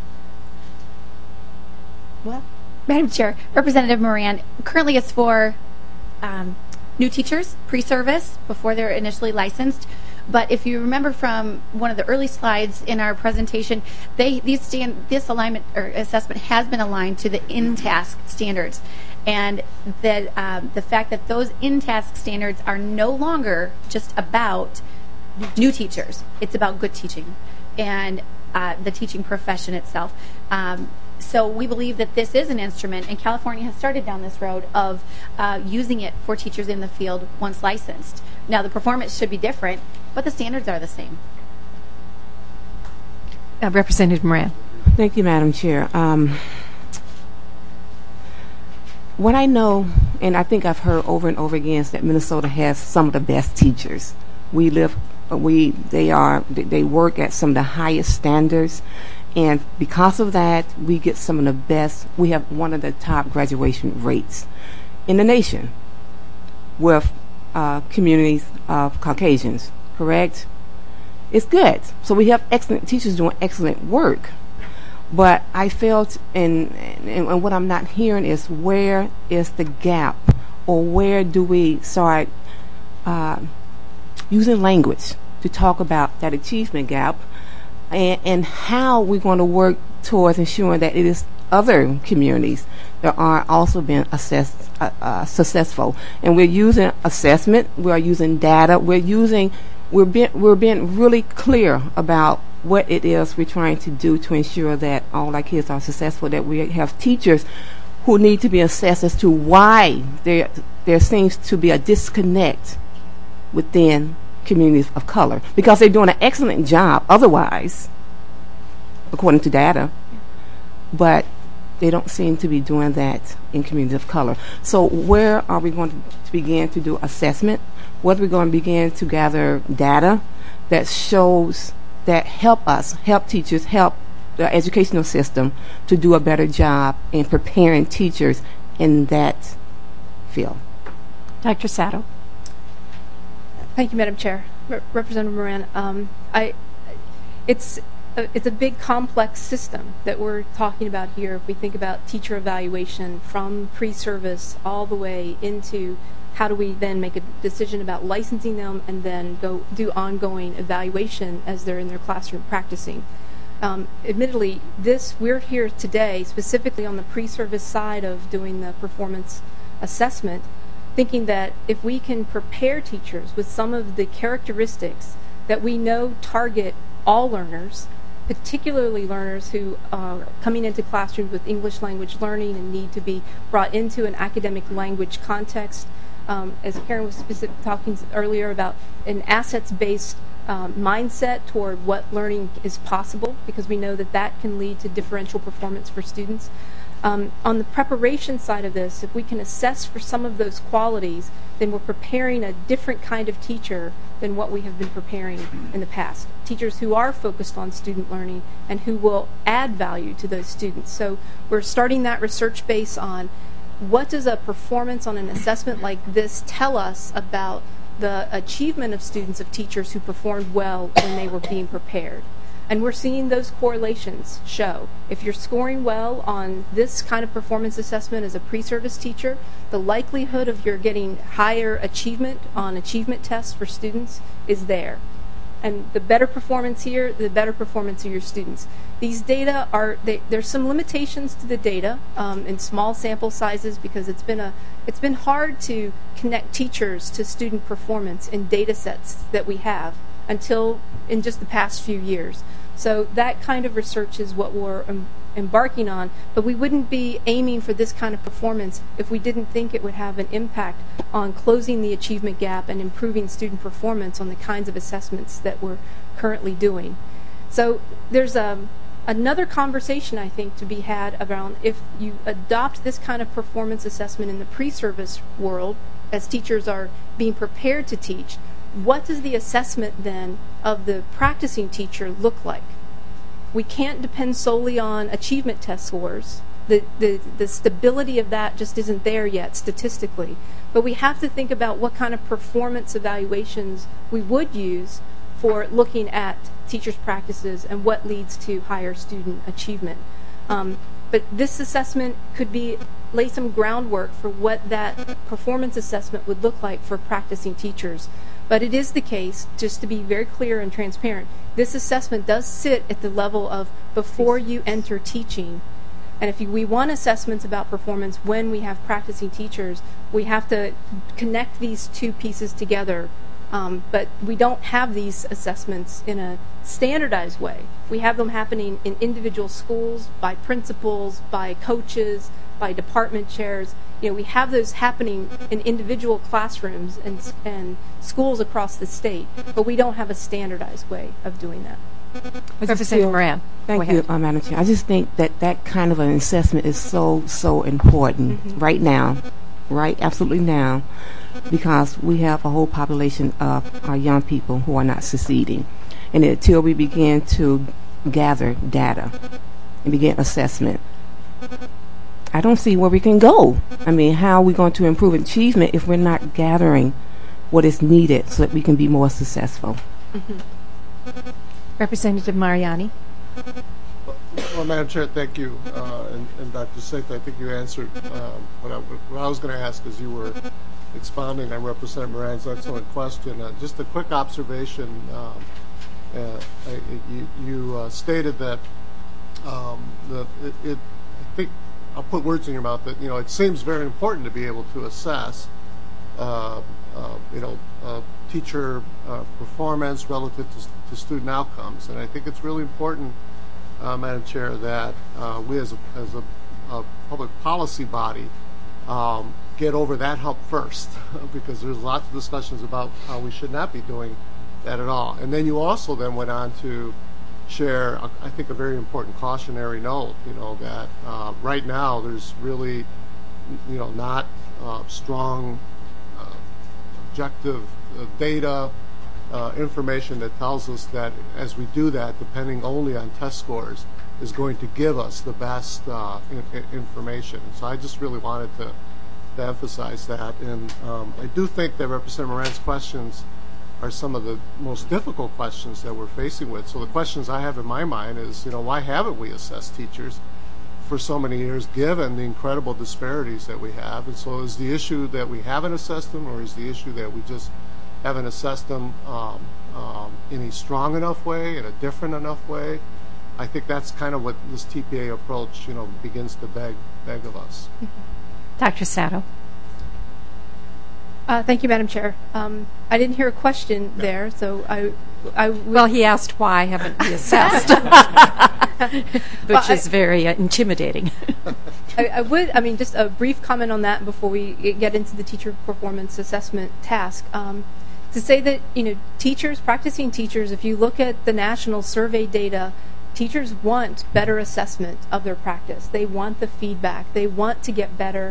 Well, Madam Chair, Representative Moran, currently it's for new teachers, pre-service, before they're initially licensed. But if you remember from one of the early slides in our presentation, this alignment or assessment has been aligned to the in-task standards, and that the fact that those in-task standards are no longer just about new teachers. It's about good teaching and the teaching profession itself. So we believe that this is an instrument, and California has started down this road of using it for teachers in the field once licensed. Now, the performance should be different, but the standards are the same. Representative Moran. Thank you, Madam Chair. What I know, and I think I've heard over and over again, is that Minnesota has some of the best teachers. They work at some of the highest standards, and because of that, we get some of the best. We have one of the top graduation rates in the nation with communities of Caucasians, correct? It's good. So we have excellent teachers doing excellent work. But I felt, and what I'm not hearing is, where is the gap, or where do we start using language to talk about that achievement gap, and how we're going to work towards ensuring that it is other communities that are also being assessed successful. And we're using assessment, we're using data, we're being really clear about what it is we're trying to do to ensure that all our kids are successful, that we have teachers who need to be assessed as to why there seems to be a disconnect within communities of color, because they're doing an excellent job otherwise, according to data, but they don't seem to be doing that in communities of color. So where are we going to begin to do assessment? What are we going to begin to gather data that shows, that help teachers, help the educational system to do a better job in preparing teachers in that field? Dr. Sato. Thank you, Madam Chair. Representative Moran, it's a big, complex system that we're talking about here. If we think about teacher evaluation from pre-service all the way into how do we then make a decision about licensing them and then go do ongoing evaluation as they're in their classroom practicing. Admittedly, we're here today specifically on the pre-service side of doing the performance assessment, thinking that if we can prepare teachers with some of the characteristics that we know target all learners, particularly learners who are coming into classrooms with English language learning and need to be brought into an academic language context, as Karen was talking earlier about an assets-based mindset toward what learning is possible, because we know that that can lead to differential performance for students. On the preparation side of this, if we can assess for some of those qualities, then we're preparing a different kind of teacher than what we have been preparing in the past. Teachers who are focused on student learning and who will add value to those students. So we're starting that research base on what does a performance on an assessment like this tell us about the achievement of students of teachers who performed well when they were being prepared. And we're seeing those correlations show. If you're scoring well on this kind of performance assessment as a pre-service teacher, the likelihood of your getting higher achievement on achievement tests for students is there. And the better performance here, the better performance of your students. These data there's some limitations to the data in small sample sizes, because it's been hard to connect teachers to student performance in data sets that we have until in just the past few years. So that kind of research is what we're embarking on, but we wouldn't be aiming for this kind of performance if we didn't think it would have an impact on closing the achievement gap and improving student performance on the kinds of assessments that we're currently doing. So there's another conversation, I think, to be had around if you adopt this kind of performance assessment in the pre-service world, as teachers are being prepared to teach, what does the assessment then of the practicing teacher look like? We can't depend solely on achievement test scores. The stability of that just isn't there yet statistically. But we have to think about what kind of performance evaluations we would use for looking at teachers' practices and what leads to higher student achievement. But this assessment could lay some groundwork for what that performance assessment would look like for practicing teachers. But it is the case, just to be very clear and transparent, this assessment does sit at the level of before you enter teaching. And if we want assessments about performance when we have practicing teachers, we have to connect these two pieces together. But we don't have these assessments in a standardized way. We have them happening in individual schools, by principals, by coaches, by department chairs. We have those happening in individual classrooms and schools across the state, but we don't have a standardized way of doing that. Representative Moran. Thank you, Madam Chair. I just think that kind of an assessment is so important right now, absolutely now, because we have a whole population of our young people who are not succeeding. And until we begin to gather data and begin assessment, I don't see where we can go. I mean, how are we going to improve achievement if we're not gathering what is needed so that we can be more successful? Representative Mariani. Well, Madam Chair, thank you. And Dr. Saith, I think you answered what I was going to ask as you were expounding on Representative Moran's excellent question. Just a quick observation. You stated that I think I'll put words in your mouth that it seems very important to be able to assess teacher performance relative to student outcomes, and I think it's really important, Madam Chair, that we as a public policy body get over that hump first, because there's lots of discussions about how we should not be doing that at all. And then you also then went on to share, I think, a very important cautionary note, that right now there's really, not strong objective data, information that tells us that as we do that, depending only on test scores, is going to give us the best information. So I just really wanted to emphasize that. And I do think that Representative Moran's questions are some of the most difficult questions that we're facing with. So the questions I have in my mind is, why haven't we assessed teachers for so many years, given the incredible disparities that we have? And so is the issue that we haven't assessed them, or is the issue that we just haven't assessed them in a strong enough way, in a different enough way? I think that's kind of what this TPA approach, begins to beg of us. Dr. Sato. Thank you, Madam Chair. I didn't hear a question there, so Well, he asked why haven't we assessed, which is very intimidating. just a brief comment on that before we get into the teacher performance assessment task. To say that, practicing teachers, if you look at the national survey data, teachers want better assessment of their practice. They want the feedback. They want to get better.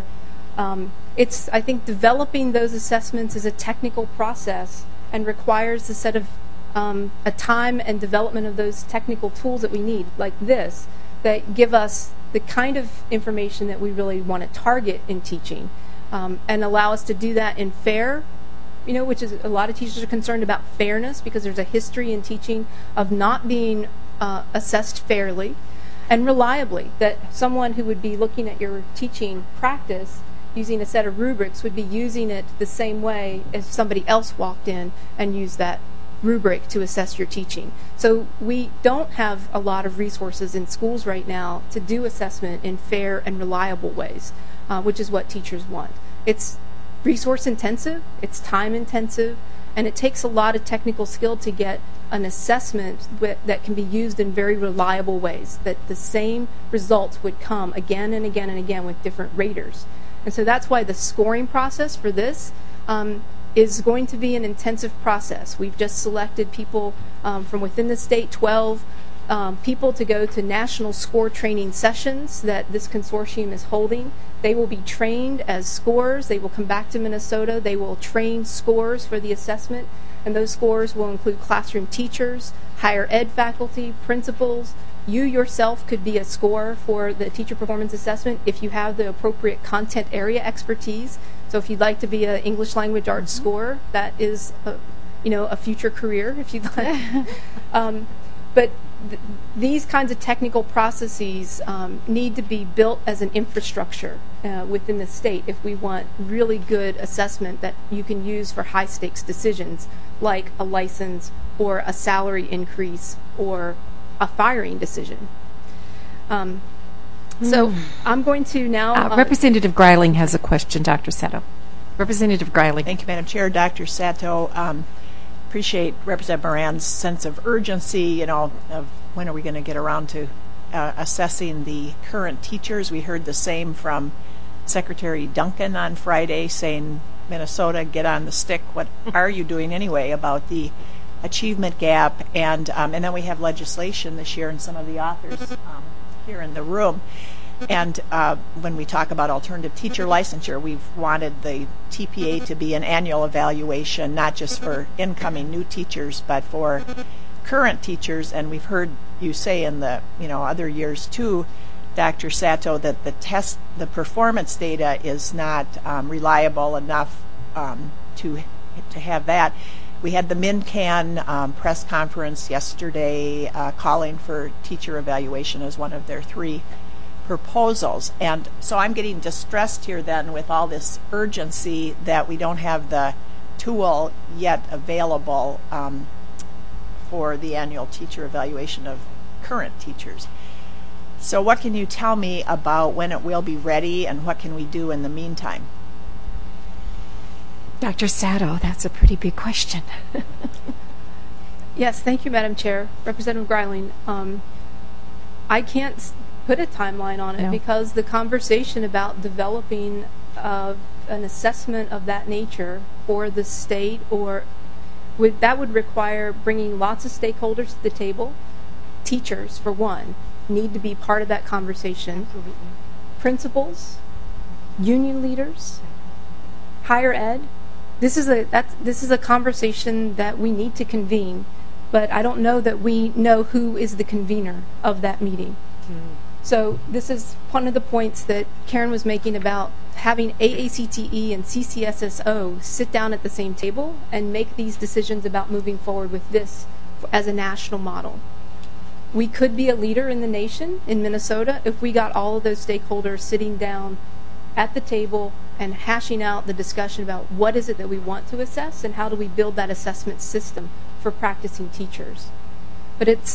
I think developing those assessments is a technical process and requires a set of a time and development of those technical tools that we need, like this, that give us the kind of information that we really want to target in teaching, and allow us to do that in fair, which is a lot of teachers are concerned about fairness because there's a history in teaching of not being assessed fairly and reliably, that someone who would be looking at your teaching practice using a set of rubrics would be using it the same way as somebody else walked in and used that rubric to assess your teaching. So we don't have a lot of resources in schools right now to do assessment in fair and reliable ways, which is what teachers want. It's resource intensive, it's time intensive, and it takes a lot of technical skill to get an assessment that can be used in very reliable ways, that the same results would come again and again and again with different raters. And so that's why the scoring process for this is going to be an intensive process. We've just selected people from within the state, 12 people, to go to national score training sessions that this consortium is holding. They will be trained as scorers. They will come back to Minnesota. They will train scorers for the assessment, and those scorers will include classroom teachers, higher ed faculty, principals. You yourself could be a scorer for the teacher performance assessment if you have the appropriate content area expertise. So if you'd like to be an English language arts scorer, that is a future career if you'd like. But these kinds of technical processes need to be built as an infrastructure within the state if we want really good assessment that you can use for high stakes decisions like a license or a salary increase or a firing decision. So I'm going to now... Representative Greiling has a question, Dr. Sato. Representative Greiling. Thank you, Madam Chair. Dr. Sato, appreciate Representative Moran's sense of urgency, of when are we going to get around to assessing the current teachers. We heard the same from Secretary Duncan on Friday saying, Minnesota, get on the stick. What are you doing anyway about the achievement gap? And then we have legislation this year, and some of the authors here in the room. And when we talk about alternative teacher licensure, we've wanted the TPA to be an annual evaluation, not just for incoming new teachers, but for current teachers. And we've heard you say in the other years too, Dr. Sato, that the performance data is not reliable enough to have that. We had the MNCAN press conference yesterday calling for teacher evaluation as one of their 3 proposals. And so I'm getting distressed here then with all this urgency that we don't have the tool yet available for the annual teacher evaluation of current teachers. So what can you tell me about when it will be ready and what can we do in the meantime? Dr. Sato, that's a pretty big question. Yes, thank you, Madam Chair. Representative Greiling, I can't put a timeline on it because the conversation about developing an assessment of that nature for the state that would require bringing lots of stakeholders to the table. Teachers, for one, need to be part of that conversation. Absolutely. Principals, union leaders, higher ed. This is a conversation that we need to convene, but I don't know that we know who is the convener of that meeting. So this is one of the points that Karen was making about having AACTE and CCSSO sit down at the same table and make these decisions about moving forward with this as a national model. We could be a leader in the nation in Minnesota if we got all of those stakeholders sitting down at the table and hashing out the discussion about what is it that we want to assess and how do we build that assessment system for practicing teachers. But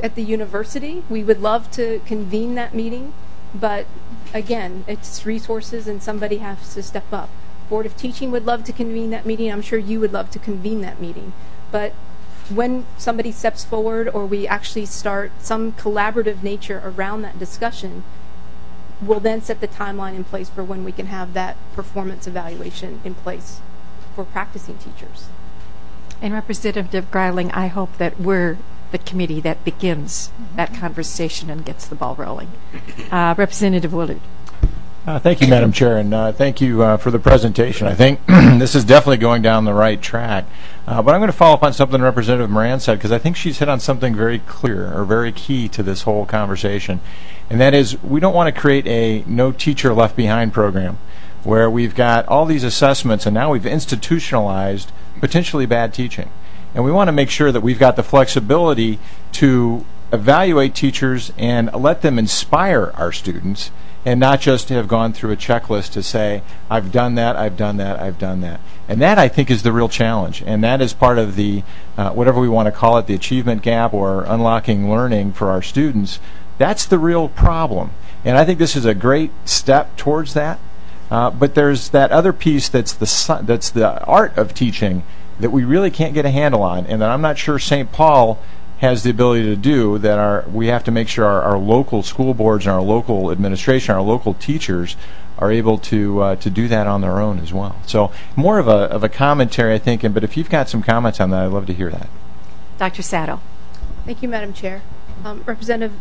at the university, we would love to convene that meeting, but again, it's resources and somebody has to step up. Board of Teaching would love to convene that meeting. I'm sure you would love to convene that meeting. But when somebody steps forward or we actually start some collaborative nature around that discussion, we'll then set the timeline in place for when we can have that performance evaluation in place for practicing teachers. And Representative Greiling, I hope that we're the committee that begins that conversation and gets the ball rolling. Representative Willard. Thank you, Madam Chair, and thank you for the presentation. I think this is definitely going down the right track. But I'm going to follow up on something Representative Moran said, because I think she's hit on something very clear or very key to this whole conversation, and that is we don't want to create a no teacher left behind program where we've got all these assessments and now we've institutionalized potentially bad teaching. And we want to make sure that we've got the flexibility to evaluate teachers and let them inspire our students, and not just have gone through a checklist to say, I've done that, I've done that, I've done that. And that, I think, is the real challenge. And that is part of the, whatever we want to call it, the achievement gap or unlocking learning for our students. That's the real problem. And I think this is a great step towards that. But there's that other piece that's the art of teaching that we really can't get a handle on, and that I'm not sure St. Paul has the ability to do, that we have to make sure our local school boards and our local administration, our local teachers are able to do that on their own as well. So more of a commentary, I think, but if you've got some comments on that, I'd love to hear that. Dr. Sato. Thank you, Madam Chair. Representative,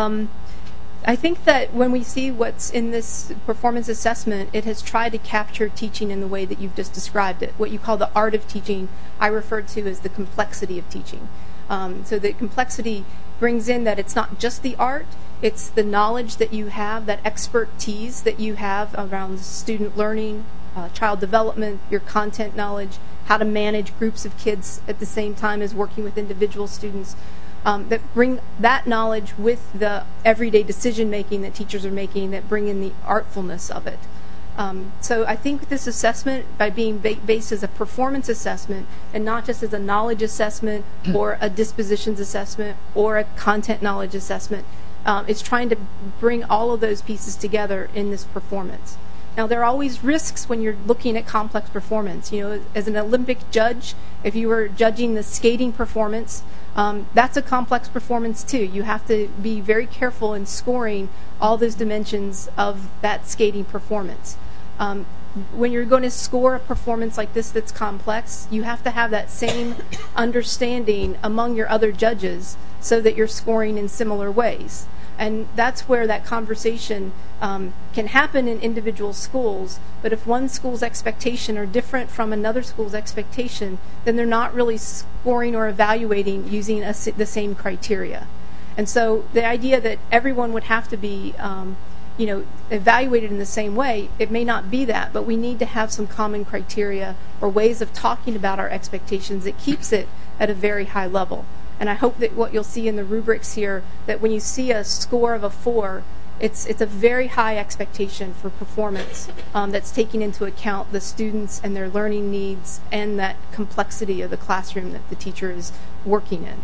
I think that when we see what's in this performance assessment, it has tried to capture teaching in the way that you've just described it. What you call the art of teaching, I refer to as the complexity of teaching. So the complexity brings in that it's not just the art, it's the knowledge that you have, that expertise that you have around student learning, child development, your content knowledge, how to manage groups of kids at the same time as working with individual students. That bring that knowledge with the everyday decision making that teachers are making, that bring in the artfulness of it. So I think this assessment, by being based as a performance assessment and not just as a knowledge assessment or a dispositions assessment or a content knowledge assessment, is trying to bring all of those pieces together in this performance. Now, there are always risks when you're looking at complex performance. You know, as an Olympic judge, if you were judging the skating performance, that's a complex performance too. You have to be very careful in scoring all those dimensions of that skating performance. When you're going to score a performance like this that's complex, you have to have that same understanding among your other judges so that you're scoring in similar ways. And that's where that conversation can happen in individual schools, but if one school's expectation are different from another school's expectation, then they're not really scoring or evaluating using the same criteria. And so the idea that everyone would have to be evaluated in the same way, it may not be that, but we need to have some common criteria or ways of talking about our expectations that keeps it at a very high level. And I hope that what you'll see in the rubrics here, that when you see a score of a 4, it's a very high expectation for performance that's taking into account the students and their learning needs and that complexity of the classroom that the teacher is working in.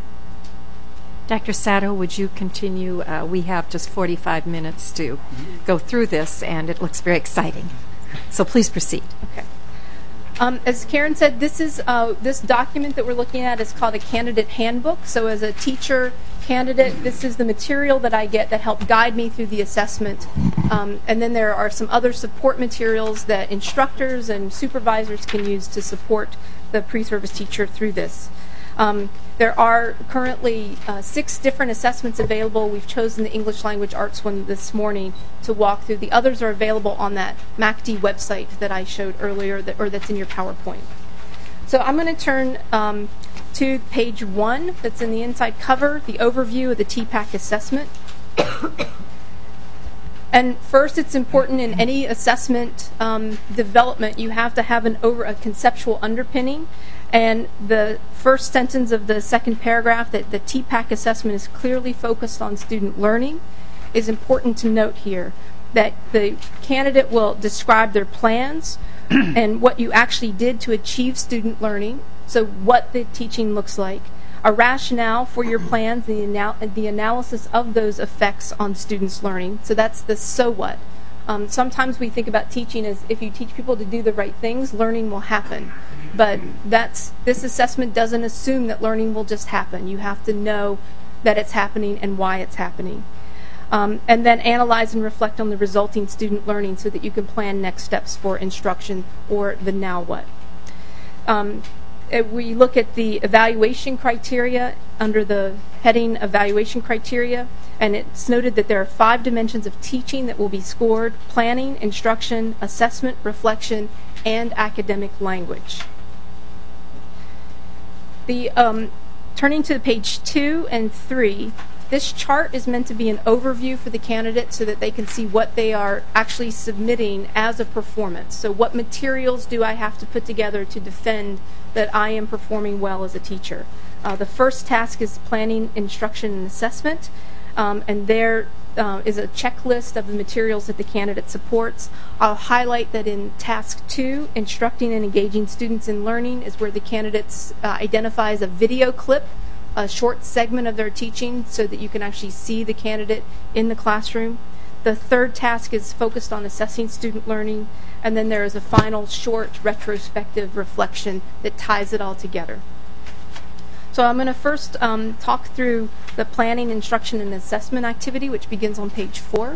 Dr. Sato, would you continue? We have just 45 minutes to go through this, and it looks very exciting. So please proceed. Okay. As Karen said, this document that we're looking at is called a candidate handbook. So as a teacher candidate, this is the material that I get that help guide me through the assessment. And then there are some other support materials that instructors and supervisors can use to support the pre-service teacher through this. There are currently 6 different assessments available. We've chosen the English Language Arts one this morning to walk through. The others are available on that MACD website that I showed earlier, that's in your PowerPoint. So I'm going to turn to page 1 that's in the inside cover, the overview of the TPACK assessment. And first, it's important in any assessment development, you have to have a conceptual underpinning. And the first sentence of the second paragraph, that the TPACK assessment is clearly focused on student learning, is important to note here. That the candidate will describe their plans and what you actually did to achieve student learning, so what the teaching looks like, a rationale for your plans, the analysis of those effects on students' learning. So that's the so what. Sometimes we think about teaching as if you teach people to do the right things, learning will happen. But this assessment doesn't assume that learning will just happen. You have to know that it's happening and why it's happening. And then analyze and reflect on the resulting student learning so that you can plan next steps for instruction or the now what. We look at the evaluation criteria under the heading evaluation criteria, and it's noted that there are 5 dimensions of teaching that will be scored: planning, instruction, assessment, reflection, and academic language. Turning to page 2 and 3, this chart is meant to be an overview for the candidate so that they can see what they are actually submitting as a performance. So what materials do I have to put together to defend that I am performing well as a teacher? The first task is planning, instruction, and assessment. And there is a checklist of the materials that the candidate supports. I'll highlight that in task 2, instructing and engaging students in learning, is where the candidate identifies a video clip, a short segment of their teaching, so that you can actually see the candidate in the classroom. The third task is focused on assessing student learning, and then there is a final short retrospective reflection that ties it all together. So I'm going to first talk through the planning, instruction, and assessment activity, which begins on page 4.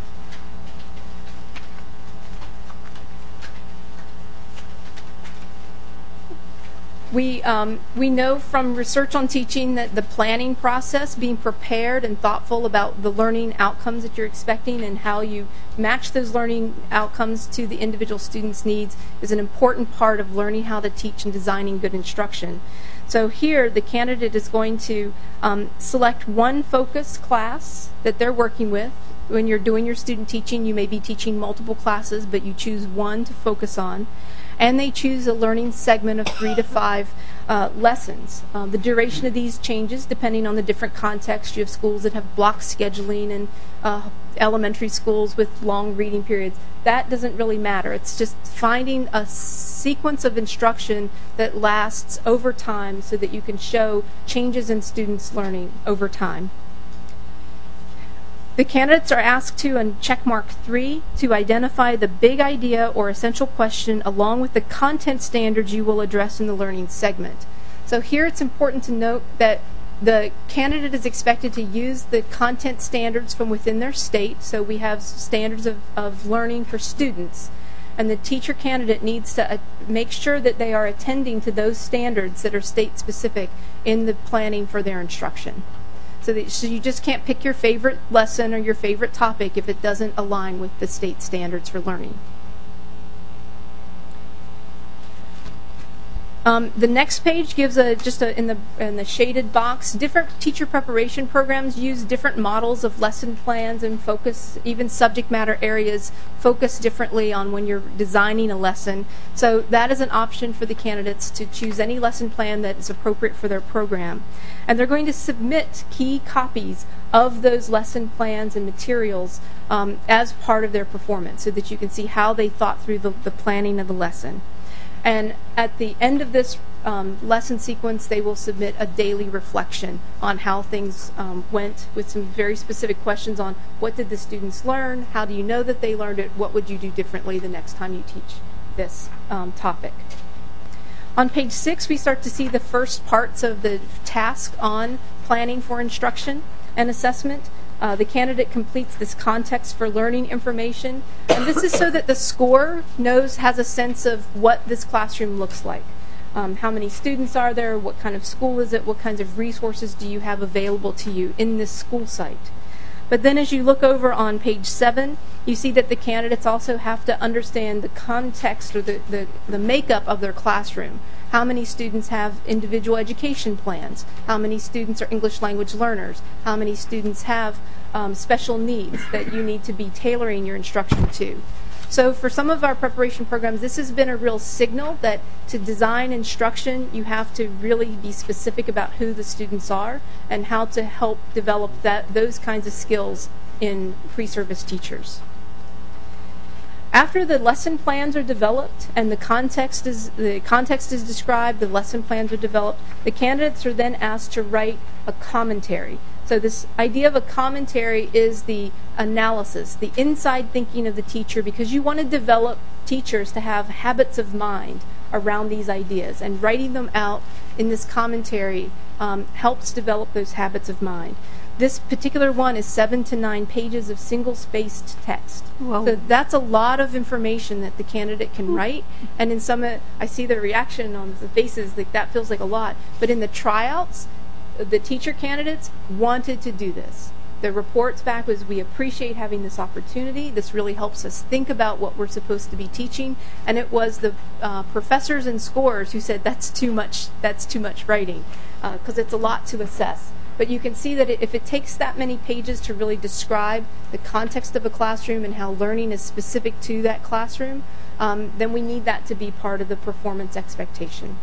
We know from research on teaching that the planning process, being prepared and thoughtful about the learning outcomes that you're expecting and how you match those learning outcomes to the individual student's needs, is an important part of learning how to teach and designing good instruction. So here, the candidate is going to select one focus class that they're working with. When you're doing your student teaching, you may be teaching multiple classes, but you choose one to focus on. And they choose a learning segment of 3 to 5 lessons. The duration of these changes depending on the different contexts. You have schools that have block scheduling and elementary schools with long reading periods. That doesn't really matter. It's just finding a sequence of instruction that lasts over time so that you can show changes in students' learning over time. The candidates are asked to, on checkmark 3, to identify the big idea or essential question along with the content standards you will address in the learning segment. So here it's important to note that the candidate is expected to use the content standards from within their state. So we have standards of learning for students. And the teacher candidate needs to make sure that they are attending to those standards that are state specific in the planning for their instruction. So you just can't pick your favorite lesson or your favorite topic if it doesn't align with the state standards for learning. The next page gives in the shaded box, different teacher preparation programs use different models of lesson plans and focus, even subject matter areas focus differently on when you're designing a lesson. So that is an option for the candidates to choose any lesson plan that is appropriate for their program. And they're going to submit key copies of those lesson plans and materials as part of their performance so that you can see how they thought through the planning of the lesson. And at the end of this lesson sequence, they will submit a daily reflection on how things went, with some very specific questions on what did the students learn, how do you know that they learned it, what would you do differently the next time you teach this topic. On page 6, we start to see the first parts of the task on planning for instruction and assessment. The candidate completes this context for learning information, and this is so that the scorer has a sense of what this classroom looks like. How many students are there? What kind of school is it? What kinds of resources do you have available to you in this school site? But then as you look over on page 7, you see that the candidates also have to understand the context or the makeup of their classroom. How many students have individual education plans? How many students are English language learners? How many students have special needs that you need to be tailoring your instruction to? So for some of our preparation programs, this has been a real signal that to design instruction, you have to really be specific about who the students are and how to help develop those kinds of skills in pre-service teachers. After the lesson plans are developed and the context is described, the lesson plans are developed, the candidates are then asked to write a commentary. So this idea of a commentary is the analysis, the inside thinking of the teacher, because you want to develop teachers to have habits of mind around these ideas, and writing them out in this commentary helps develop those habits of mind. This particular one is 7 to 9 pages of single-spaced text. Whoa. So that's a lot of information that the candidate can write. And in some, I see the reaction on the faces, like that feels like a lot. But in the tryouts, the teacher candidates wanted to do this. The reports back was, we appreciate having this opportunity. This really helps us think about what we're supposed to be teaching. And it was the professors and scorers who said that's too much writing, because it's a lot to assess. But you can see that if it takes that many pages to really describe the context of a classroom and how learning is specific to that classroom, then we need that to be part of the performance expectation.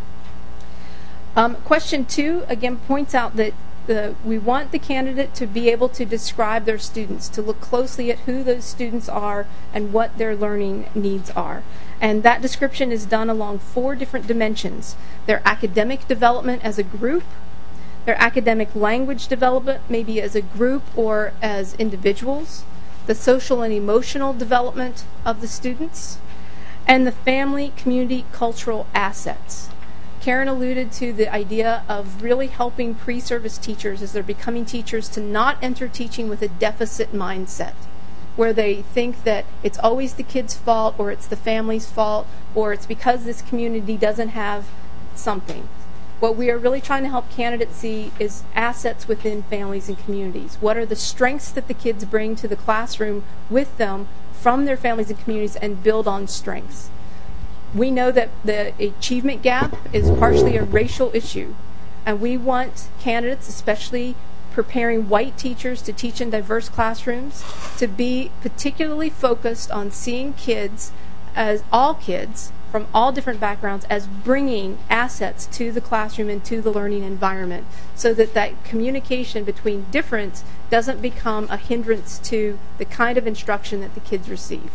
Question 2, again, points out that we want the candidate to be able to describe their students, to look closely at who those students are and what their learning needs are. And that description is done along 4 different dimensions: their academic development as a group, their academic language development, maybe as a group or as individuals, the social and emotional development of the students, and the family, community, cultural assets. Karen alluded to the idea of really helping pre-service teachers as they're becoming teachers to not enter teaching with a deficit mindset, where they think that it's always the kid's fault, or it's the family's fault, or it's because this community doesn't have something. What we are really trying to help candidates see is assets within families and communities. What are the strengths that the kids bring to the classroom with them from their families and communities, and build on strengths. We know that the achievement gap is partially a racial issue, and we want candidates, especially preparing white teachers to teach in diverse classrooms, to be particularly focused on seeing kids, as all kids from all different backgrounds, as bringing assets to the classroom and to the learning environment, so that that communication between difference doesn't become a hindrance to the kind of instruction that the kids receive.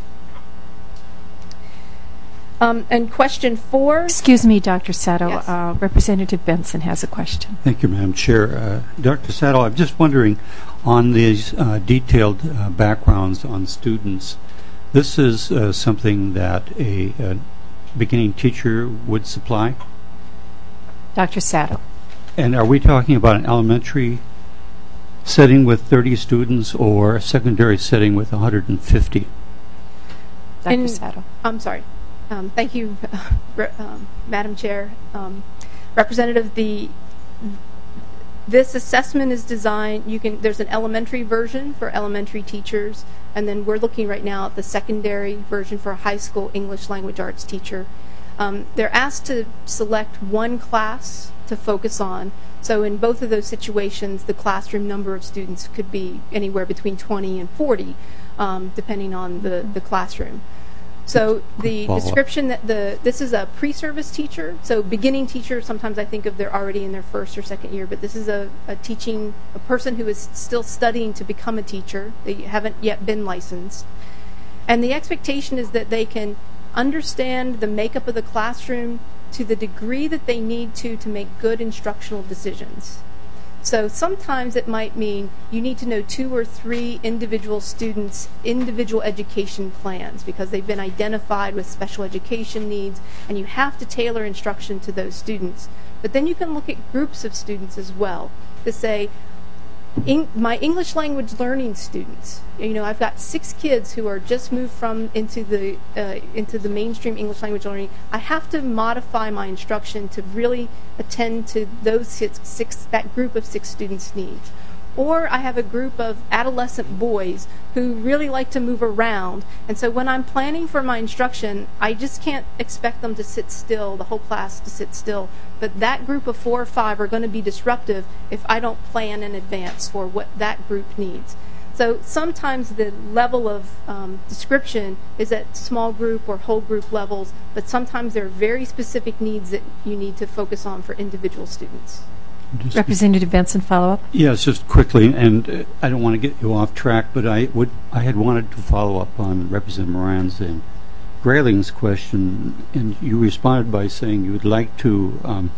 And question 4. Excuse me, Dr. Sato. Yes. Representative Benson has a question. Thank you, Madam Chair. Dr. Sato, I'm just wondering, on these detailed backgrounds on students, this is something that a beginning teacher would supply? Dr. Sato. And are we talking about an elementary setting with 30 students or a secondary setting with 150? Dr. Sato. I'm sorry. Thank you, Madam Chair. Representative, this assessment is designed, there's an elementary version for elementary teachers, and then we're looking right now at the secondary version for a high school English language arts teacher. They're asked to select one class to focus on. So in both of those situations, the classroom number of students could be anywhere between 20 and 40, depending on the classroom. So the description that this is a pre-service teacher, so beginning teacher, sometimes I think of they're already in their first or second year, but this is a person who is still studying to become a teacher. They haven't yet been licensed. And the expectation is that they can understand the makeup of the classroom to the degree that they need to make good instructional decisions. So sometimes it might mean you need to know 2 or 3 individual students' individual education plans, because they've been identified with special education needs, and you have to tailor instruction to those students. But then you can look at groups of students as well to say, my English language learning students, I've got 6 kids who are just moved into the mainstream English language learning. I have to modify my instruction to really attend to that group of 6 students' needs. Or I have a group of adolescent boys who really like to move around, and so when I'm planning for my instruction, I just can't expect them to sit still, the whole class to sit still. But that group of 4 or 5 are going to be disruptive if I don't plan in advance for what that group needs. So sometimes the level of description is at small group or whole group levels, but sometimes there are very specific needs that you need to focus on for individual students. Representative Benson, follow up. Yes, just quickly, and I don't want to get you off track, but I had wanted to follow up on Representative Moran's and Grayling's question, and you responded by saying you would like to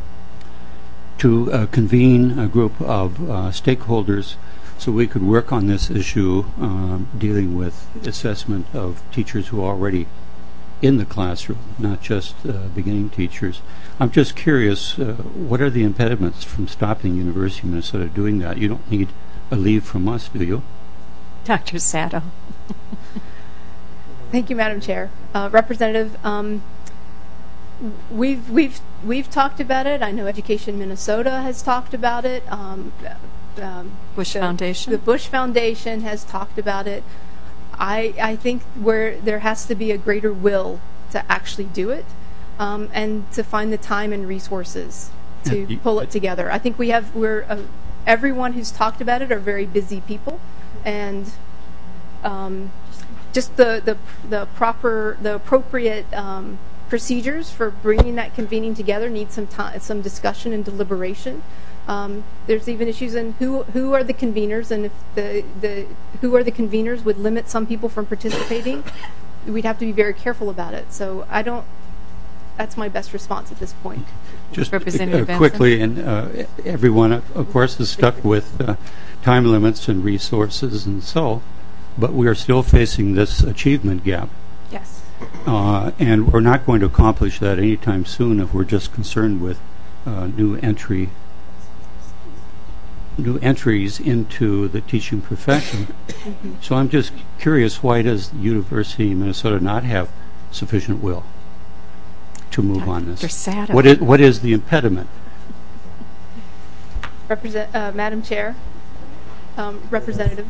convene a group of stakeholders so we could work on this issue dealing with assessment of teachers who are already in the classroom, not just beginning teachers. I'm just curious, what are the impediments from stopping University of Minnesota doing that? You don't need a leave from us, do you? Dr. Sato. Thank you, Madam Chair. Representative, we've talked about it. I know Education Minnesota has talked about it. Bush Foundation. The Bush Foundation has talked about it. I think where there has to be a greater will to actually do it, and to find the time and resources to pull it together. I think everyone who's talked about it are very busy people, and just the appropriate procedures for bringing that convening together need some time, some discussion and deliberation. There's even issues in who are the conveners, and if the who are the conveners would limit some people from participating, we'd have to be very careful about it. So that's my best response at this point. Just Representative quickly, and everyone, of course, is stuck with time limits and resources and so, but we are still facing this achievement gap. Yes. And we're not going to accomplish that anytime soon if we're just concerned with new entries into the teaching profession. So I'm just curious, why does the University of Minnesota not have sufficient will to move on this? Sato. What is the impediment? Madam Chair, Representative,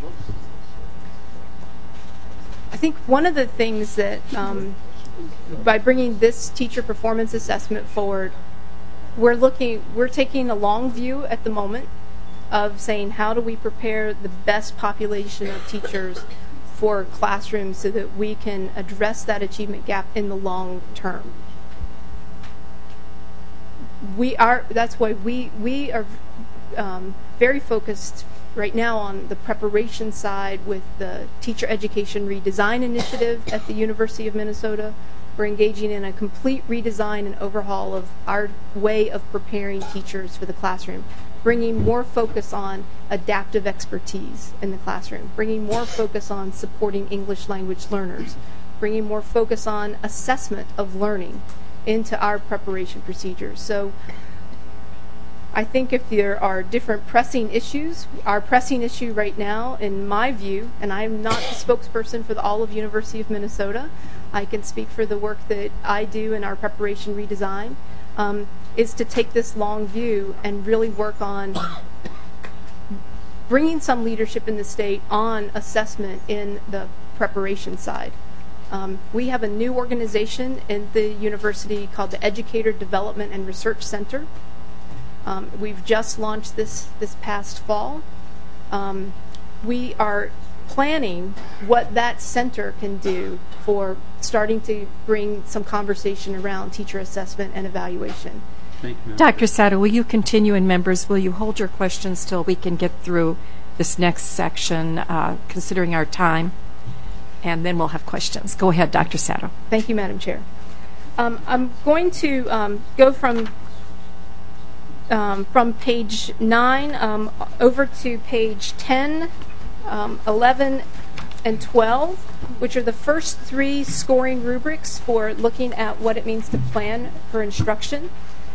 I think one of the things that by bringing this teacher performance assessment forward, we're taking a long view at the moment of saying, how do we prepare the best population of teachers for classrooms so that we can address that achievement gap in the long term. That's why we are very focused right now on the preparation side with the Teacher Education Redesign Initiative at the University of Minnesota. We're engaging in a complete redesign and overhaul of our way of preparing teachers for the classroom, bringing more focus on adaptive expertise in the classroom, bringing more focus on supporting English language learners, bringing more focus on assessment of learning into our preparation procedures. So I think if there are different pressing issues, our pressing issue right now, in my view, and I'm not the spokesperson for all of University of Minnesota, I can speak for the work that I do in our preparation redesign, is to take this long view and really work on bringing some leadership in the state on assessment in the preparation side. We have a new organization in the university called the Educator Development and Research Center. We've just launched this past fall. We are planning what that center can do for starting to bring some conversation around teacher assessment and evaluation. Thank you, Dr. Sato, will you continue, and members, will you hold your questions till we can get through this next section, considering our time, and then we'll have questions. Go ahead, Dr. Sato. Thank you, Madam Chair. I'm going to go from page 9 over to page 10, 11, and 12, which are the first 3 scoring rubrics for looking at what it means to plan for instruction.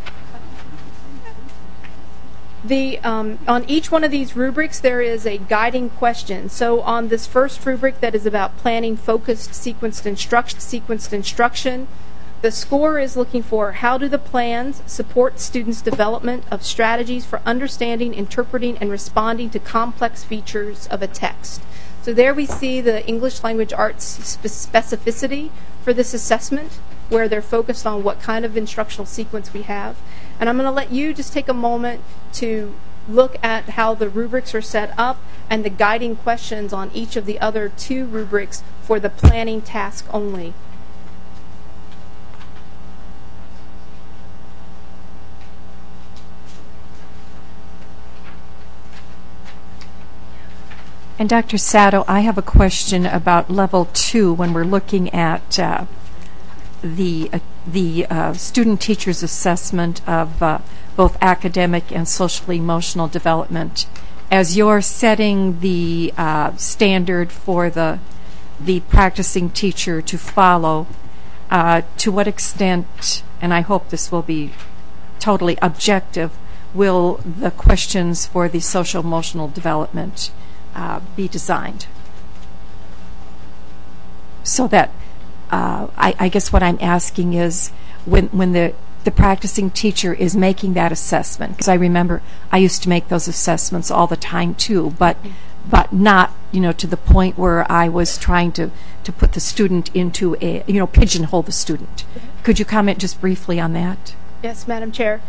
On each one of these rubrics, there is a guiding question. So on this first rubric that is about planning focused sequenced instruction, the score is looking for how do the plans support students' development of strategies for understanding, interpreting, and responding to complex features of a text. So there we see the English language arts specificity for this assessment, where they're focused on what kind of instructional sequence we have. And I'm going to let you just take a moment to look at how the rubrics are set up and the guiding questions on each of the other 2 rubrics for the planning task only. And Dr. Sato, I have a question about level 2 when we're looking at the student teacher's assessment of both academic and social emotional development. As you're setting the standard for the practicing teacher to follow, to what extent, and I hope this will be totally objective, will the questions for the social emotional development be designed? So that, I guess what I'm asking is, when the practicing teacher is making that assessment, because I remember I used to make those assessments all the time too, but not, to the point where I was trying to put the student into a, pigeonhole the student. Could you comment just briefly on that? Yes, Madam Chair.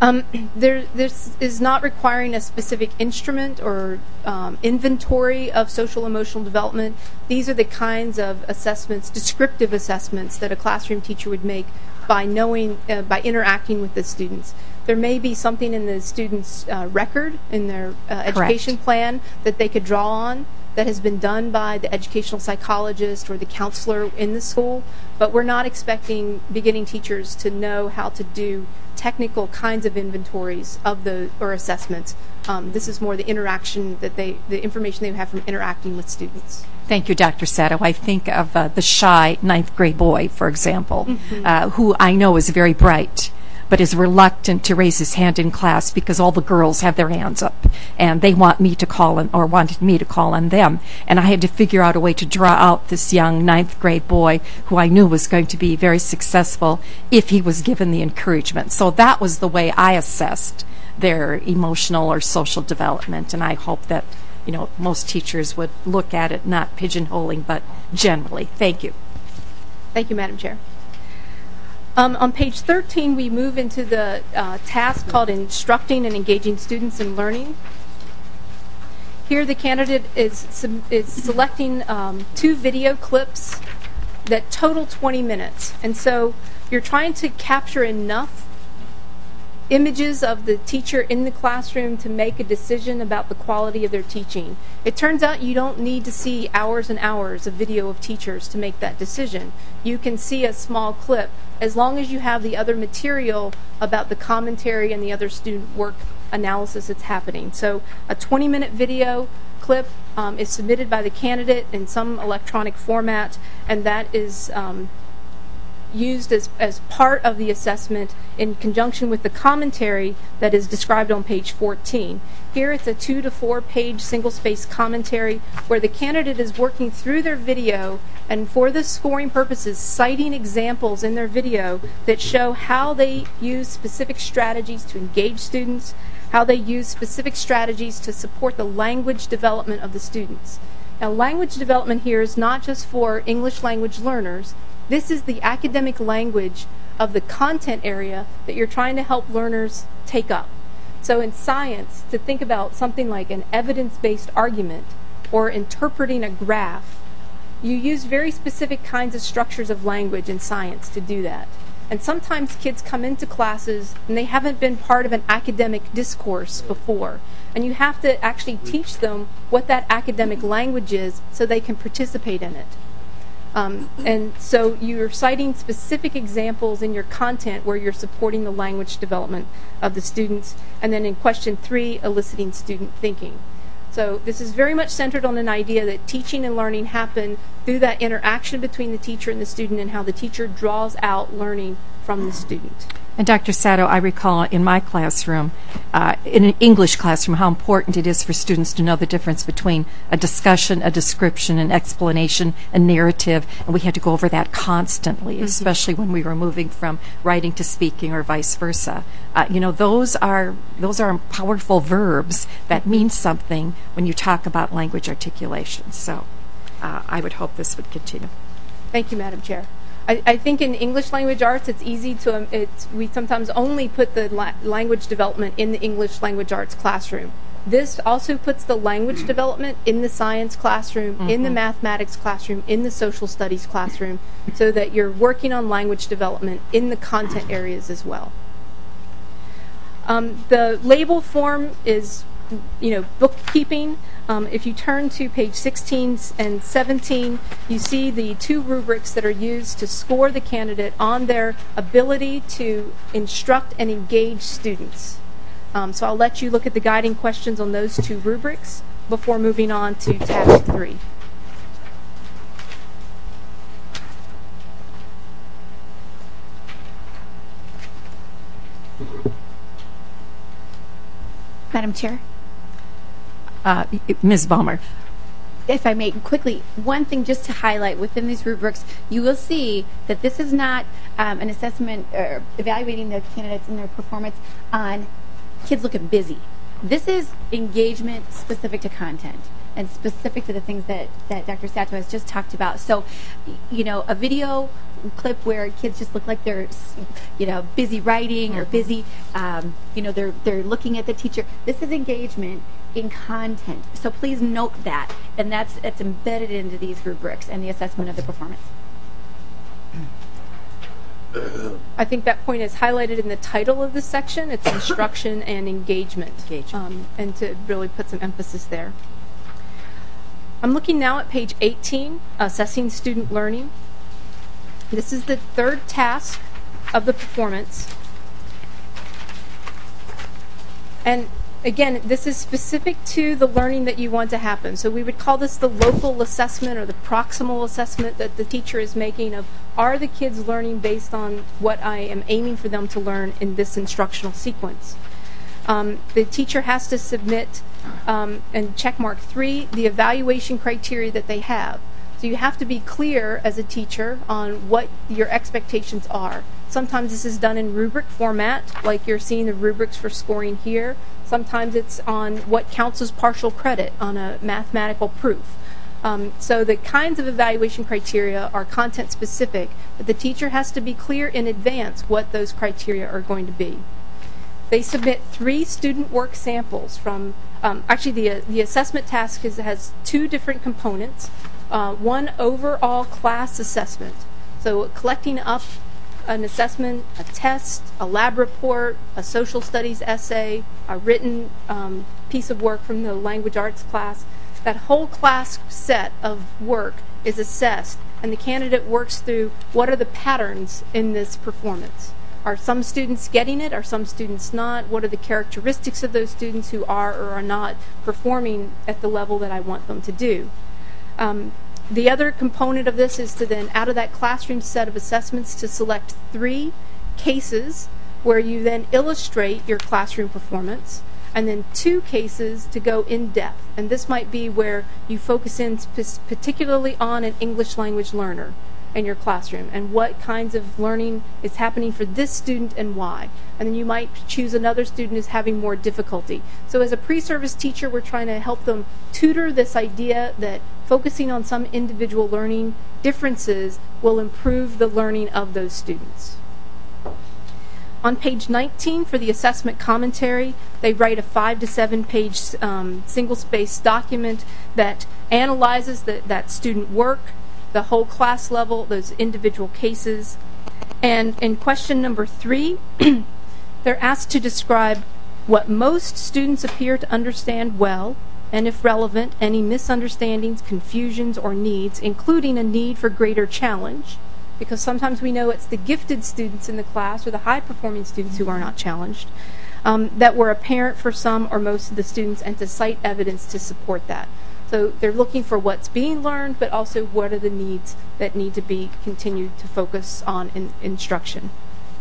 This is not requiring a specific instrument or inventory of social emotional development. These are the kinds of assessments, descriptive assessments, that a classroom teacher would make by by interacting with the students. There may be something in the student's record, in their education plan, that they could draw on that has been done by the educational psychologist or the counselor in the school, but we're not expecting beginning teachers to know how to do technical kinds of inventories of or assessments. This is more the interaction the information they have from interacting with students. Thank you, Dr. Sato. I think of the shy 9th grade boy, for example, who I know is very bright, but is reluctant to raise his hand in class because all the girls have their hands up and they want me to call on, or wanted me to call on them. And I had to figure out a way to draw out this young 9th grade boy who I knew was going to be very successful if he was given the encouragement. So that was the way I assessed their emotional or social development, and I hope that most teachers would look at it not pigeonholing but generally. Thank you. Thank you, Madam Chair. On page 13, we move into the task called Instructing and Engaging Students in Learning. Here the candidate is selecting 2 video clips that total 20 minutes. And so you're trying to capture enough images of the teacher in the classroom to make a decision about the quality of their teaching. It turns out you don't need to see hours and hours of video of teachers to make that decision. You can see a small clip as long as you have the other material about the commentary and the other student work analysis that's happening. So a 20-minute video clip is submitted by the candidate in some electronic format, and that is used as part of the assessment in conjunction with the commentary that is described on page 14. Here it's a 2 to 4 page single-space commentary where the candidate is working through their video and, for the scoring purposes, citing examples in their video that show how they use specific strategies to engage students, how they use specific strategies to support the language development of the students. Now, language development here is not just for English language learners. This is the academic language of the content area that you're trying to help learners take up. So in science, to think about something like an evidence-based argument or interpreting a graph, you use very specific kinds of structures of language in science to do that. And sometimes kids come into classes and they haven't been part of an academic discourse before. And you have to actually teach them what that academic language is so they can participate in it. And so you're citing specific examples in your content where you're supporting the language development of the students, and then in question 3, eliciting student thinking. So this is very much centered on an idea that teaching and learning happen through that interaction between the teacher and the student, and how the teacher draws out learning from the student. And Dr. Sato, I recall in my classroom, in an English classroom, how important it is for students to know the difference between a discussion, a description, an explanation, a narrative, and we had to go over that constantly, especially when we were moving from writing to speaking or vice versa. Those are powerful verbs that mean something when you talk about language articulation. So I would hope this would continue. Thank you, Madam Chair. I think in English language arts, it's easy to, we sometimes only put the language development in the English language arts classroom. This also puts the language development in the science classroom, in the mathematics classroom, in the social studies classroom, so that you're working on language development in the content areas as well. The label form is bookkeeping. If you turn to page 16 and 17, you see the 2 rubrics that are used to score the candidate on their ability to instruct and engage students. So I'll let you look at the guiding questions on those 2 rubrics before moving on to task 3. Madam Chair? Ms. Balmer. If I may quickly, one thing just to highlight within these rubrics, you will see that this is not an assessment or evaluating the candidates and their performance on kids looking busy. This is engagement specific to content and specific to the things that Dr. Sato has just talked about. So, a video clip where kids just look like they're, busy writing or busy, they're looking at the teacher. This is engagement in content. So please note that, and that's embedded into these rubrics and the assessment of the performance. I think that point is highlighted in the title of this section. It's instruction and engagement, and to really put some emphasis there. I'm looking now at page 18, assessing student learning. This is the 3rd task of the performance. And again, this is specific to the learning that you want to happen. So we would call this the local assessment or the proximal assessment that the teacher is making of, are the kids learning based on what I am aiming for them to learn in this instructional sequence? The teacher has to submit and checkmark 3 the evaluation criteria that they have. So you have to be clear as a teacher on what your expectations are. Sometimes this is done in rubric format, like you're seeing the rubrics for scoring here. Sometimes it's on what counts as partial credit on a mathematical proof. So the kinds of evaluation criteria are content specific, but the teacher has to be clear in advance what those criteria are going to be. They submit 3 student work samples from, the assessment task has 2 different components. One overall class assessment, so collecting up an assessment, a test, a lab report, a social studies essay, a written piece of work from the language arts class. That whole class set of work is assessed, and the candidate works through what are the patterns in this performance. Are some students getting it? Are some students not? What are the characteristics of those students who are or are not performing at the level that I want them to do? The other component of this is to then, out of that classroom set of assessments, to select 3 cases where you then illustrate your classroom performance, and then 2 cases to go in depth. And this might be where you focus in particularly on an English language learner in your classroom and what kinds of learning is happening for this student and why. And then you might choose another student who's having more difficulty. So as a pre-service teacher, we're trying to help them tutor this idea that focusing on some individual learning differences will improve the learning of those students. On page 19 for the assessment commentary, they write a 5 to 7 page single-spaced document that analyzes that student work, the whole class level, those individual cases. And in question number 3, they're asked to describe what most students appear to understand well, and if relevant, any misunderstandings, confusions, or needs, including a need for greater challenge, because sometimes we know it's the gifted students in the class or the high-performing students who are not challenged, that were apparent for some or most of the students, and to cite evidence to support that. So they're looking for what's being learned, but also what are the needs that need to be continued to focus on in instruction.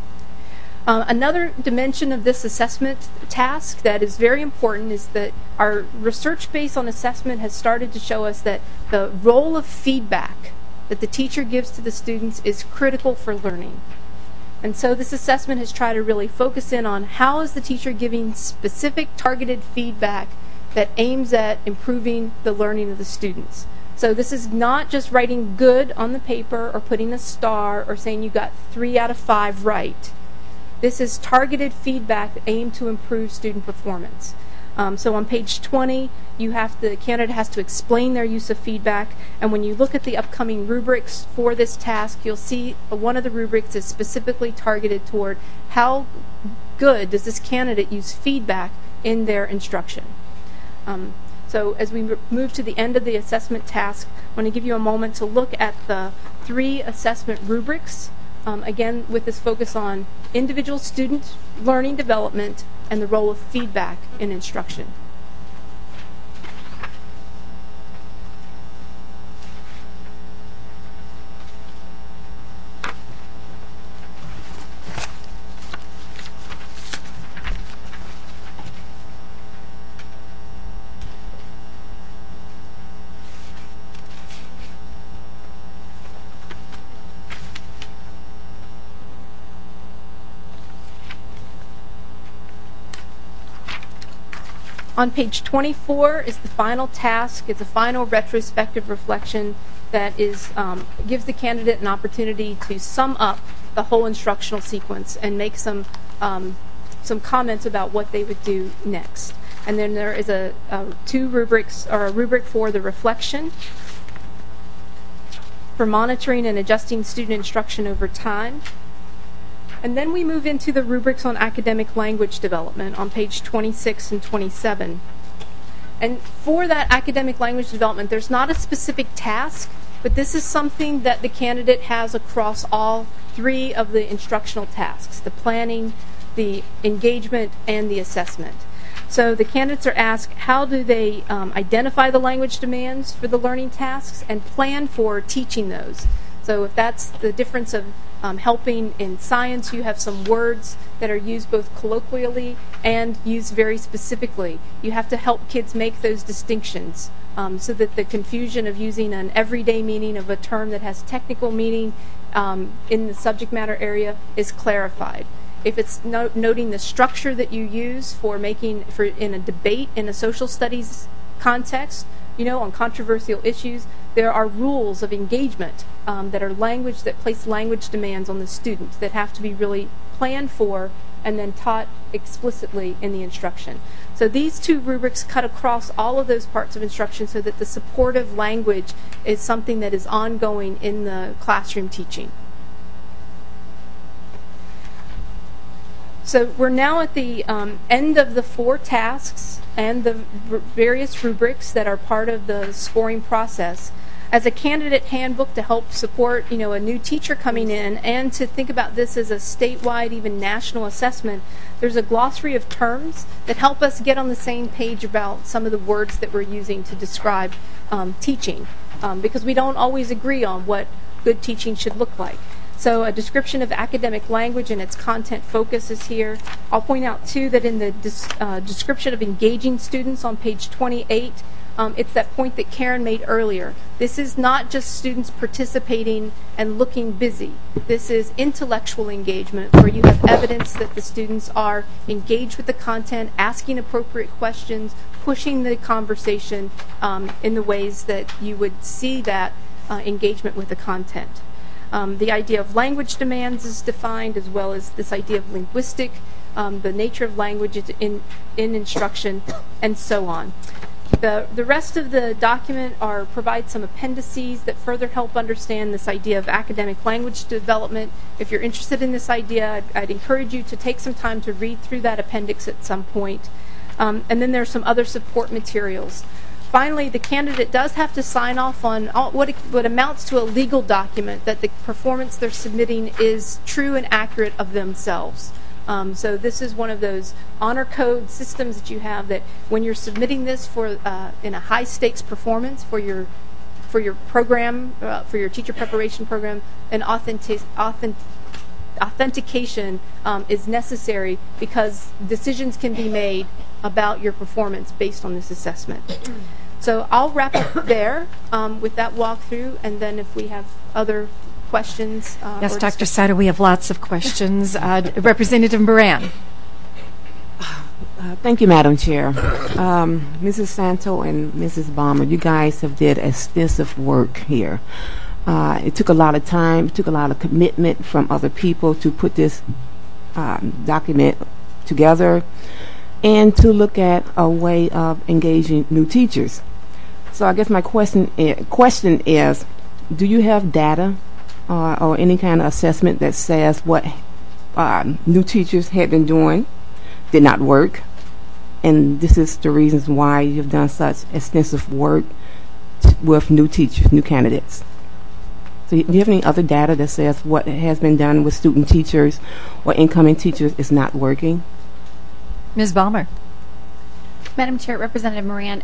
Another dimension of this assessment task that is very important is that our research based on assessment has started to show us that the role of feedback that the teacher gives to the students is critical for learning. And so this assessment has tried to really focus in on how is the teacher giving specific targeted feedback that aims at improving the learning of the students. So this is not just writing good on the paper or putting a star or saying you got 3 out of 5 right. This is targeted feedback aimed to improve student performance. So on page 20, the candidate has to explain their use of feedback, and when you look at the upcoming rubrics for this task, you'll see one of the rubrics is specifically targeted toward how good does this candidate use feedback in their instruction. So as we move to the end of the assessment task, I want to give you a moment to look at the 3 assessment rubrics, again with this focus on individual student learning development and the role of feedback in instruction. On page 24 is the final task. It's a final retrospective reflection that gives the candidate an opportunity to sum up the whole instructional sequence and make some comments about what they would do next. And then there is 2 rubrics, or a rubric for the reflection, for monitoring and adjusting student instruction over time. And then we move into the rubrics on academic language development on page 26 and 27. And for that academic language development, there's not a specific task, but this is something that the candidate has across all 3 of the instructional tasks: the planning, the engagement, and the assessment. So the candidates are asked, how do they identify the language demands for the learning tasks and plan for teaching those? So if that's the difference of helping in science, you have some words that are used both colloquially and used very specifically. You have to help kids make those distinctions so that the confusion of using an everyday meaning of a term that has technical meaning in the subject matter area is clarified. If it's noting the structure that you use in a debate in a social studies context, on controversial issues, there are rules of engagement that are language that place language demands on the student that have to be really planned for and then taught explicitly in the instruction. So these 2 rubrics cut across all of those parts of instruction so that the supportive language is something that is ongoing in the classroom teaching. So we're now at the end of the 4 tasks and the various rubrics that are part of the scoring process. As a candidate handbook to help support, a new teacher coming in and to think about this as a statewide, even national assessment, there's a glossary of terms that help us get on the same page about some of the words that we're using to describe teaching, because we don't always agree on what good teaching should look like. So a description of academic language and its content focus is here. I'll point out, too, that in the description of engaging students on page 28, it's that point that Karen made earlier. This is not just students participating and looking busy. This is intellectual engagement where you have evidence that the students are engaged with the content, asking appropriate questions, pushing the conversation in the ways that you would see that engagement with the content. The idea of language demands is defined, as well as this idea of linguistic, the nature of language in instruction, and so on. The rest of the document provide some appendices that further help understand this idea of academic language development. If you're interested in this idea, I'd encourage you to take some time to read through that appendix at some point. And then there's some other support materials. Finally, the candidate does have to sign off on what amounts to a legal document that the performance they're submitting is true and accurate of themselves. So this is one of those honor code systems that you have that when you're submitting this in a high stakes performance for your program, for your teacher preparation program, an authentication is necessary because decisions can be made about your performance based on this assessment. So I'll wrap up there with that walkthrough, and then if we have other questions. Yes, Dr. Sato, we have lots of questions. Representative Moran. Thank you, Madam Chair. Mrs. Santo and Mrs. Balmer, you guys have did extensive work here. It took a lot of time, it took a lot of commitment from other people to put this document together and to look at a way of engaging new teachers. So I guess my question is, do you have data or any kind of assessment that says what new teachers had been doing did not work, and this is the reasons why you've done such extensive work with new teachers, new candidates. So do you have any other data that says what has been done with student teachers or incoming teachers is not working? Ms. Balmer. Madam Chair, Representative Moran,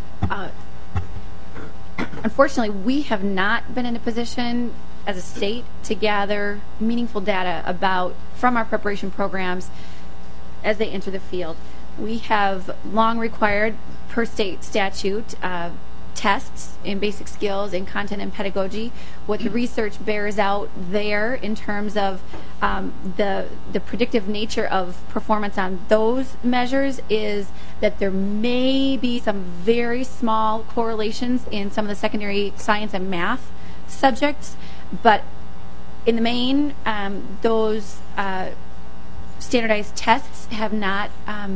unfortunately, we have not been in a position as a state to gather meaningful data from our preparation programs as they enter the field. We have long required, per state statute, tests in basic skills in content and pedagogy. What the research bears out there in terms of the predictive nature of performance on those measures is that there may be some very small correlations in some of the secondary science and math subjects, but in the main, those standardized tests have not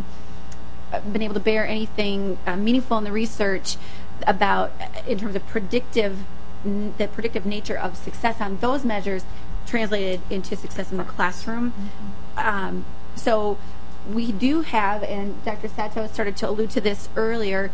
been able to bear anything meaningful in the research about in terms of the predictive nature of success on those measures translated into success in the classroom. So we do have, and Dr. Sato started to allude to this earlier,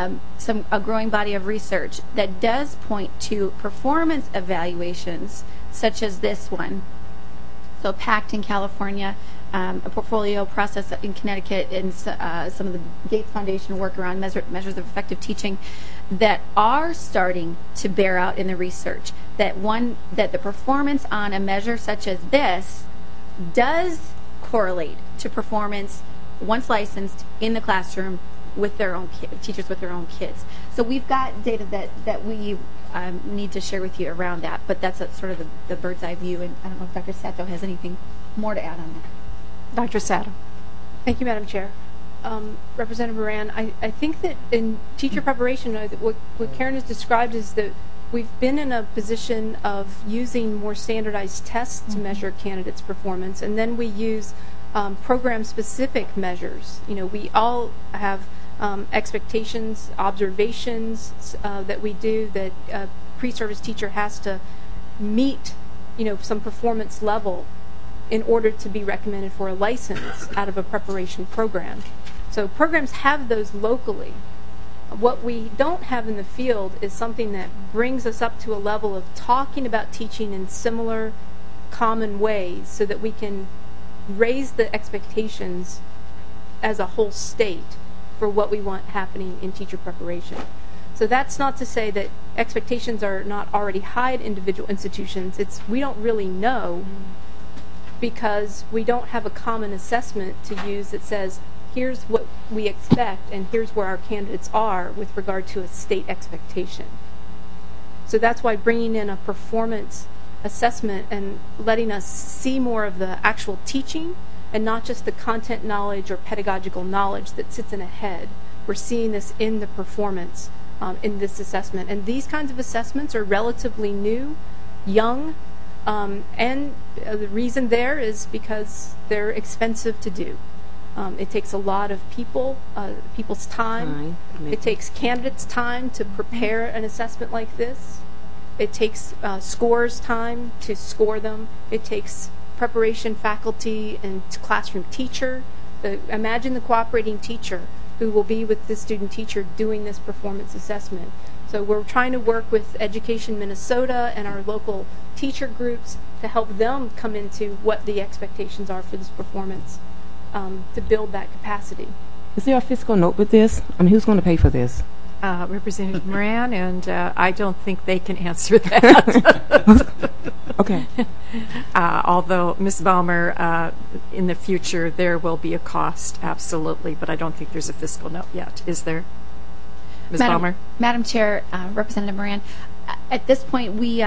a growing body of research that does point to performance evaluations such as this one. So PACT in California, a portfolio process in Connecticut, and some of the Gates Foundation work around measures of effective teaching that are starting to bear out in the research that the performance on a measure such as this does correlate to performance once licensed in the classroom with their own teachers with their own kids. So we've got data that we need to share with you around that, but that's sort of the bird's eye view, and I don't know if Dr. Sato has anything more to add on that. Dr. Sato. Thank you, Madam Chair. Representative Moran, I think that in teacher preparation, what Karen has described is that we've been in a position of using more standardized tests to measure candidates' performance, and then we use program-specific measures. We all have expectations, observations that we do that a pre-service teacher has to meet, some performance level in order to be recommended for a license out of a preparation program. So programs have those locally. What we don't have in the field is something that brings us up to a level of talking about teaching in similar common ways so that we can raise the expectations as a whole state for what we want happening in teacher preparation. So that's not to say that expectations are not already high at individual institutions. We don't really know because we don't have a common assessment to use that says, here's what we expect and here's where our candidates are with regard to a state expectation. So that's why bringing in a performance assessment and letting us see more of the actual teaching and not just the content knowledge or pedagogical knowledge that sits in a head. We're seeing this in the performance in this assessment. And these kinds of assessments are relatively new, young, and the reason there is because they're expensive to do. It takes a lot of people's time. It takes candidates' time to prepare an assessment like this. It takes scores time to score them. It takes preparation faculty and classroom teacher. Imagine the cooperating teacher who will be with the student teacher doing this performance assessment. So we're trying to work with Education Minnesota and our local teacher groups to help them come into what the expectations are for this performance to build that capacity. Is there a fiscal note with this? Who's going to pay for this? Representative Moran, and I don't think they can answer that. Okay. Although, Ms. Balmer, in the future there will be a cost, absolutely, but I don't think there's a fiscal note yet. Is there? Ms. Balmer? Madam Chair, Representative Moran, at this point we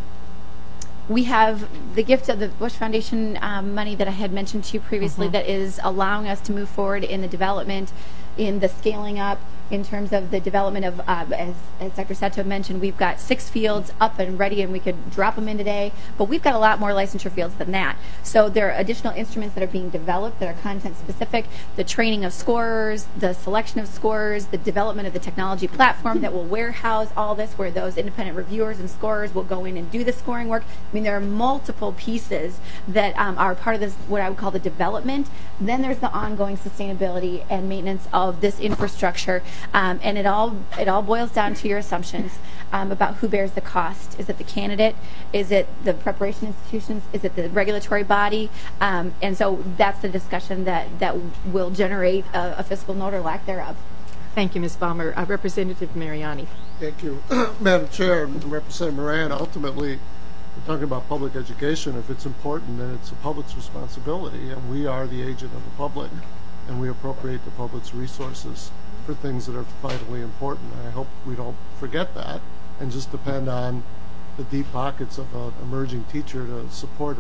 have the gift of the Bush Foundation money that I had mentioned to you previously that is allowing us to move forward in the development, in the scaling up in terms of the development of, as Dr. Sato mentioned, we've got 6 fields up and ready, and we could drop them in today, but we've got a lot more licensure fields than that. So there are additional instruments that are being developed that are content specific, the training of scorers, the selection of scorers, the development of the technology platform that will warehouse all this, where those independent reviewers and scorers will go in and do the scoring work. I mean, there are multiple pieces that are part of this, what I would call the development. Then there's the ongoing sustainability and maintenance of this infrastructure. And it all boils down to your assumptions about who bears the cost. Is it the candidate? Is it the preparation institutions? Is it the regulatory body? And so that's the discussion that will generate a fiscal note or lack thereof. Thank you, Ms. Balmer. Representative Mariani. Thank you, Madam Chair. Representative Moran, ultimately, we're talking about public education. If it's important, then it's the public's responsibility, and we are the agent of the public, and we appropriate the public's resources for things that are vitally important. I hope we don't forget that and just depend on the deep pockets of an emerging teacher to support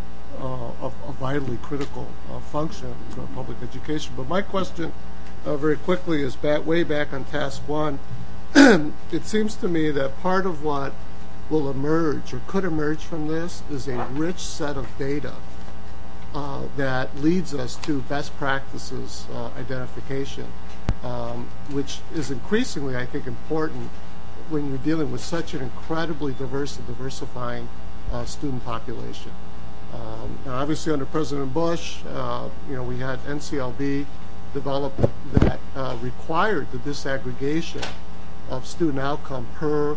a vitally critical function for public education. But my question, very quickly, is way back on task 1. It seems to me that part of what will emerge or could emerge from this is a rich set of data that leads us to best practices identification. Which is increasingly, I think, important when you're dealing with such an incredibly diverse and diversifying student population. Now, obviously, under President Bush, we had NCLB develop that required the disaggregation of student outcome per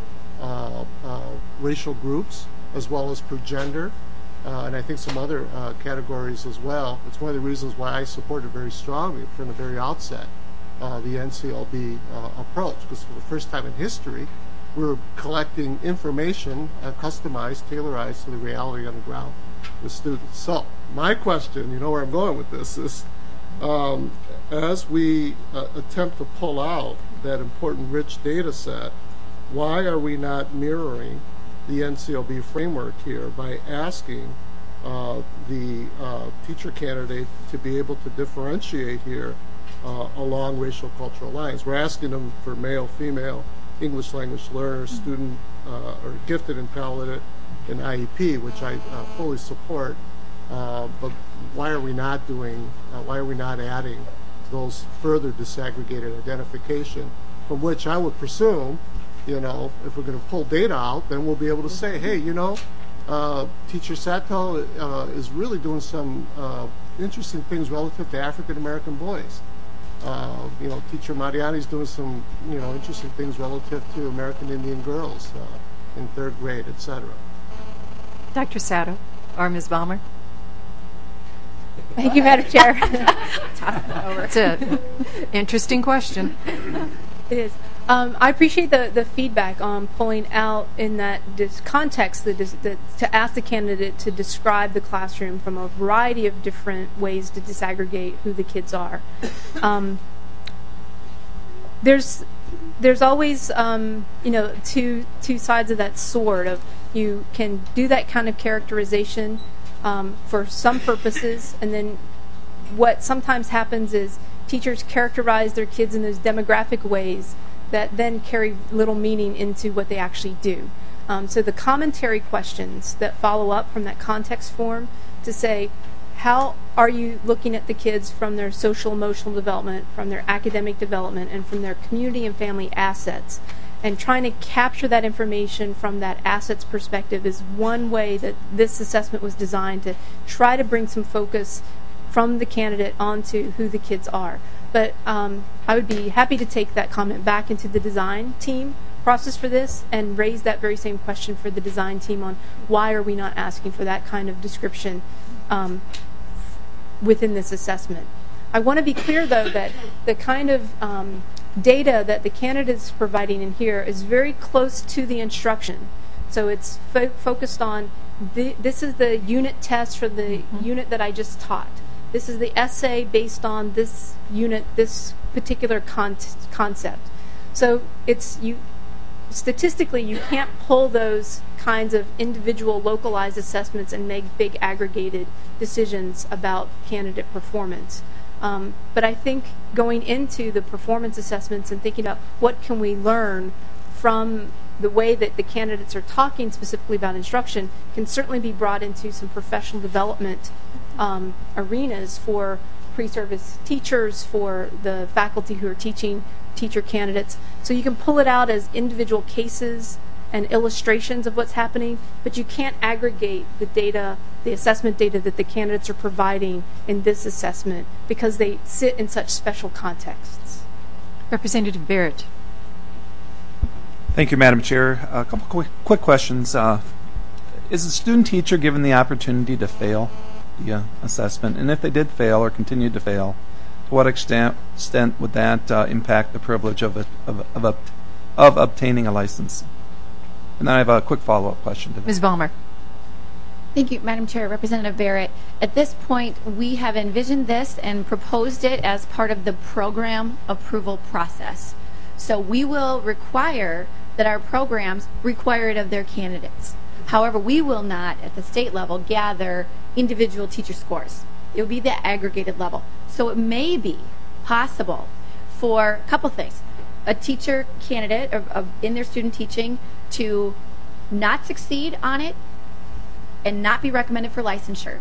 racial groups as well as per gender, and I think some other categories as well. It's one of the reasons why I supported very strongly from the very outset the NCLB approach, because for the first time in history, we're collecting information customized, tailorized to the reality on the ground with students. So my question, you know where I'm going with this, is as we attempt to pull out that important rich data set, why are we not mirroring the NCLB framework here by asking the teacher candidate to be able to differentiate here along racial cultural lines? We're asking them for male, female, English language learners, student or gifted and talented in IEP, which I fully support. But why are we not adding those further disaggregated identification, from which I would presume, if we're going to pull data out, then we'll be able to say, hey, Teacher Sato is really doing some interesting things relative to African American boys. Teacher Mariani is doing some, interesting things relative to American Indian girls in 3rd grade, etc. Dr. Sato or Ms. Balmer? Thank you, Madam Chair. It's an interesting question. It is. I appreciate the feedback on pulling out in that context to ask the candidate to describe the classroom from a variety of different ways to disaggregate who the kids are. There's always two sides of that sword. Of you can do that kind of characterization for some purposes, and then what sometimes happens is teachers characterize their kids in those demographic ways that then carry little meaning into what they actually do. So the commentary questions that follow up from that context form to say, how are you looking at the kids from their social emotional development, from their academic development, and from their community and family assets? And trying to capture that information from that assets perspective is one way that this assessment was designed to try to bring some focus from the candidate onto who the kids are. But I would be happy to take that comment back into the design team process for this and raise that very same question for the design team on why are we not asking for that kind of description within this assessment. I want to be clear, though, that the kind of data that the candidate is providing in here is very close to the instruction. So it's focused on this is the unit test for the unit that I just taught. This is the essay based on this unit, this particular concept. So statistically, you can't pull those kinds of individual localized assessments and make big aggregated decisions about candidate performance. But I think going into the performance assessments and thinking about what can we learn from the way that the candidates are talking specifically about instruction can certainly be brought into some professional development arenas for pre-service teachers, for the faculty who are teaching teacher candidates. So you can pull it out as individual cases and illustrations of what's happening, but you can't aggregate the data, the assessment data that the candidates are providing in this assessment because they sit in such special contexts. Representative Barrett. Thank you, Madam Chair. A couple quick questions. Is a student teacher given the opportunity to fail the assessment? And if they did fail or continued to fail, to what extent would that impact the privilege of obtaining a license? And then I have a quick follow-up question to that. Ms. Balmer. Thank you, Madam Chair. Representative Barrett. At this point, we have envisioned this and proposed it as part of the program approval process. So we will require that our programs require it of their candidates. However, we will not, at the state level, gather individual teacher scores. It will be the aggregated level. So it may be possible for a couple things. A teacher candidate in their student teaching to not succeed on it and not be recommended for licensure.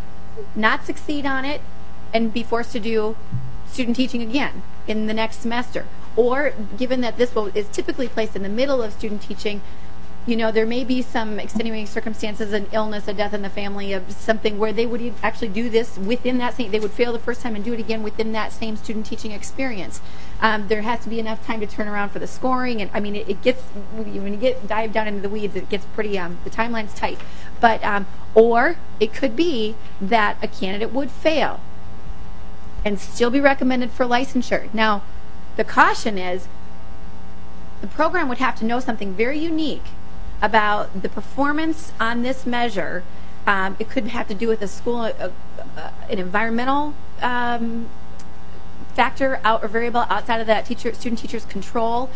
Not succeed on it and be forced to do student teaching again in the next semester. Or, given that this is typically placed in the middle of student teaching, you know, there may be some extenuating circumstances, an illness, a death in the family, of something where they would actually do this within that same, they would fail the first time and do it again within that same student teaching experience. There has to be enough time to turn around for the scoring, and I mean, it gets, when you dive down into the weeds, it gets pretty, the timeline's tight. But, or it could be that a candidate would fail and still be recommended for licensure. Now, the caution is the program would have to know something very unique about the performance on this measure. It could have to do with a school, an environmental factor or variable outside of that student teacher's control,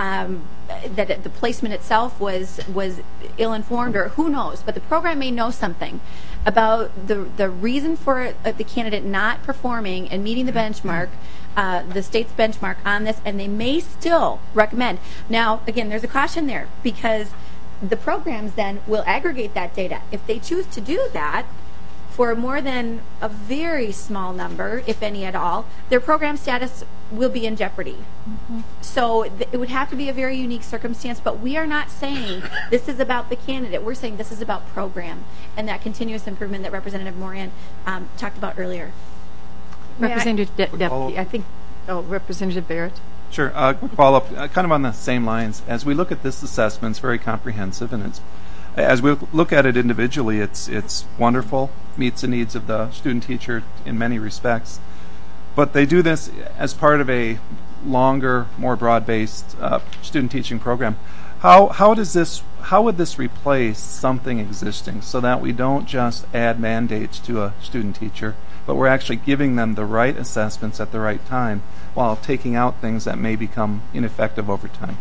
that the placement itself was ill-informed, or who knows. But the program may know something about the reason for the candidate not performing and meeting the benchmark, the state's benchmark on this, and they may still recommend. Now, again, there's a caution there, because the programs then will aggregate that data. If they choose to do that for more than a very small number, if any at all, their program status will be in jeopardy. Mm-hmm. So it would have to be a very unique circumstance, but we are not saying this is about the candidate. We're saying this is about program and that continuous improvement that Representative Moran talked about earlier. Representative Deputy, I think, Representative Barrett. Sure. Quick follow-up, kind of on the same lines. As we look at this assessment, it's very comprehensive, and as we look at it individually, it's wonderful, meets the needs of the student teacher in many respects. But they do this as part of a longer, more broad-based student teaching program. How would this replace something existing, so that we don't just add mandates to a student teacher, but we're actually giving them the right assessments at the right time, while taking out things that may become ineffective over time?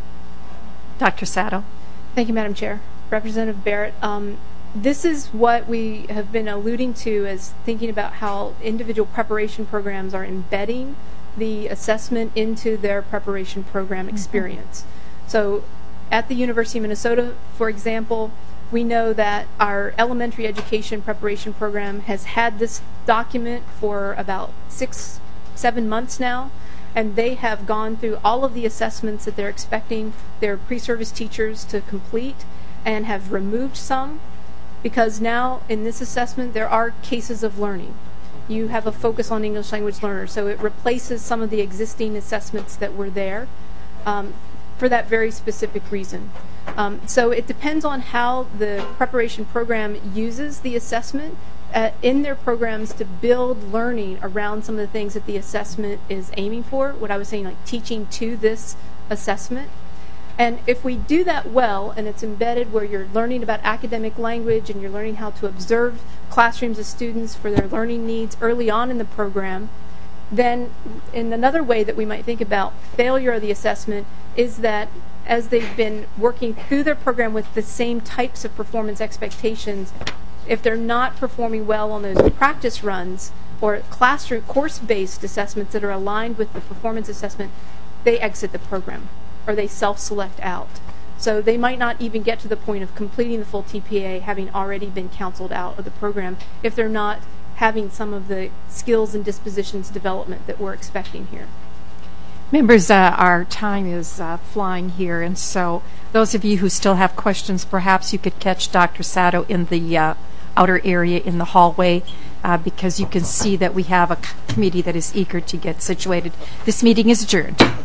Dr. Sato. Thank you, Madam Chair. Representative Barrett, this is what we have been alluding to as thinking about how individual preparation programs are embedding the assessment into their preparation program experience. So at the University of Minnesota, for example, we know that our elementary education preparation program has had this document for about 6-7 months now, and they have gone through all of the assessments that they're expecting their pre-service teachers to complete and have removed some, because now in this assessment there are cases of learning. You have a focus on English language learners, so it replaces some of the existing assessments that were there for that very specific reason. So it depends on how the preparation program uses the assessment in their programs to build learning around some of the things that the assessment is aiming for, what I was saying, like teaching to this assessment. And if we do that well, and it's embedded where you're learning about academic language and you're learning how to observe classrooms of students for their learning needs early on in the program, then in another way that we might think about failure of the assessment is that as they've been working through their program with the same types of performance expectations, If they're not performing well on those practice runs or classroom course-based assessments that are aligned with the performance assessment, they exit the program or they self-select out. So they might not even get to the point of completing the full TPA, having already been counseled out of the program, if they're not having some of the skills and dispositions development that we're expecting here. Members, our time is flying here, and so those of you who still have questions, perhaps you could catch Dr. Sato in the outer area in the hallway, because you can see that we have a committee that is eager to get situated. This meeting is adjourned.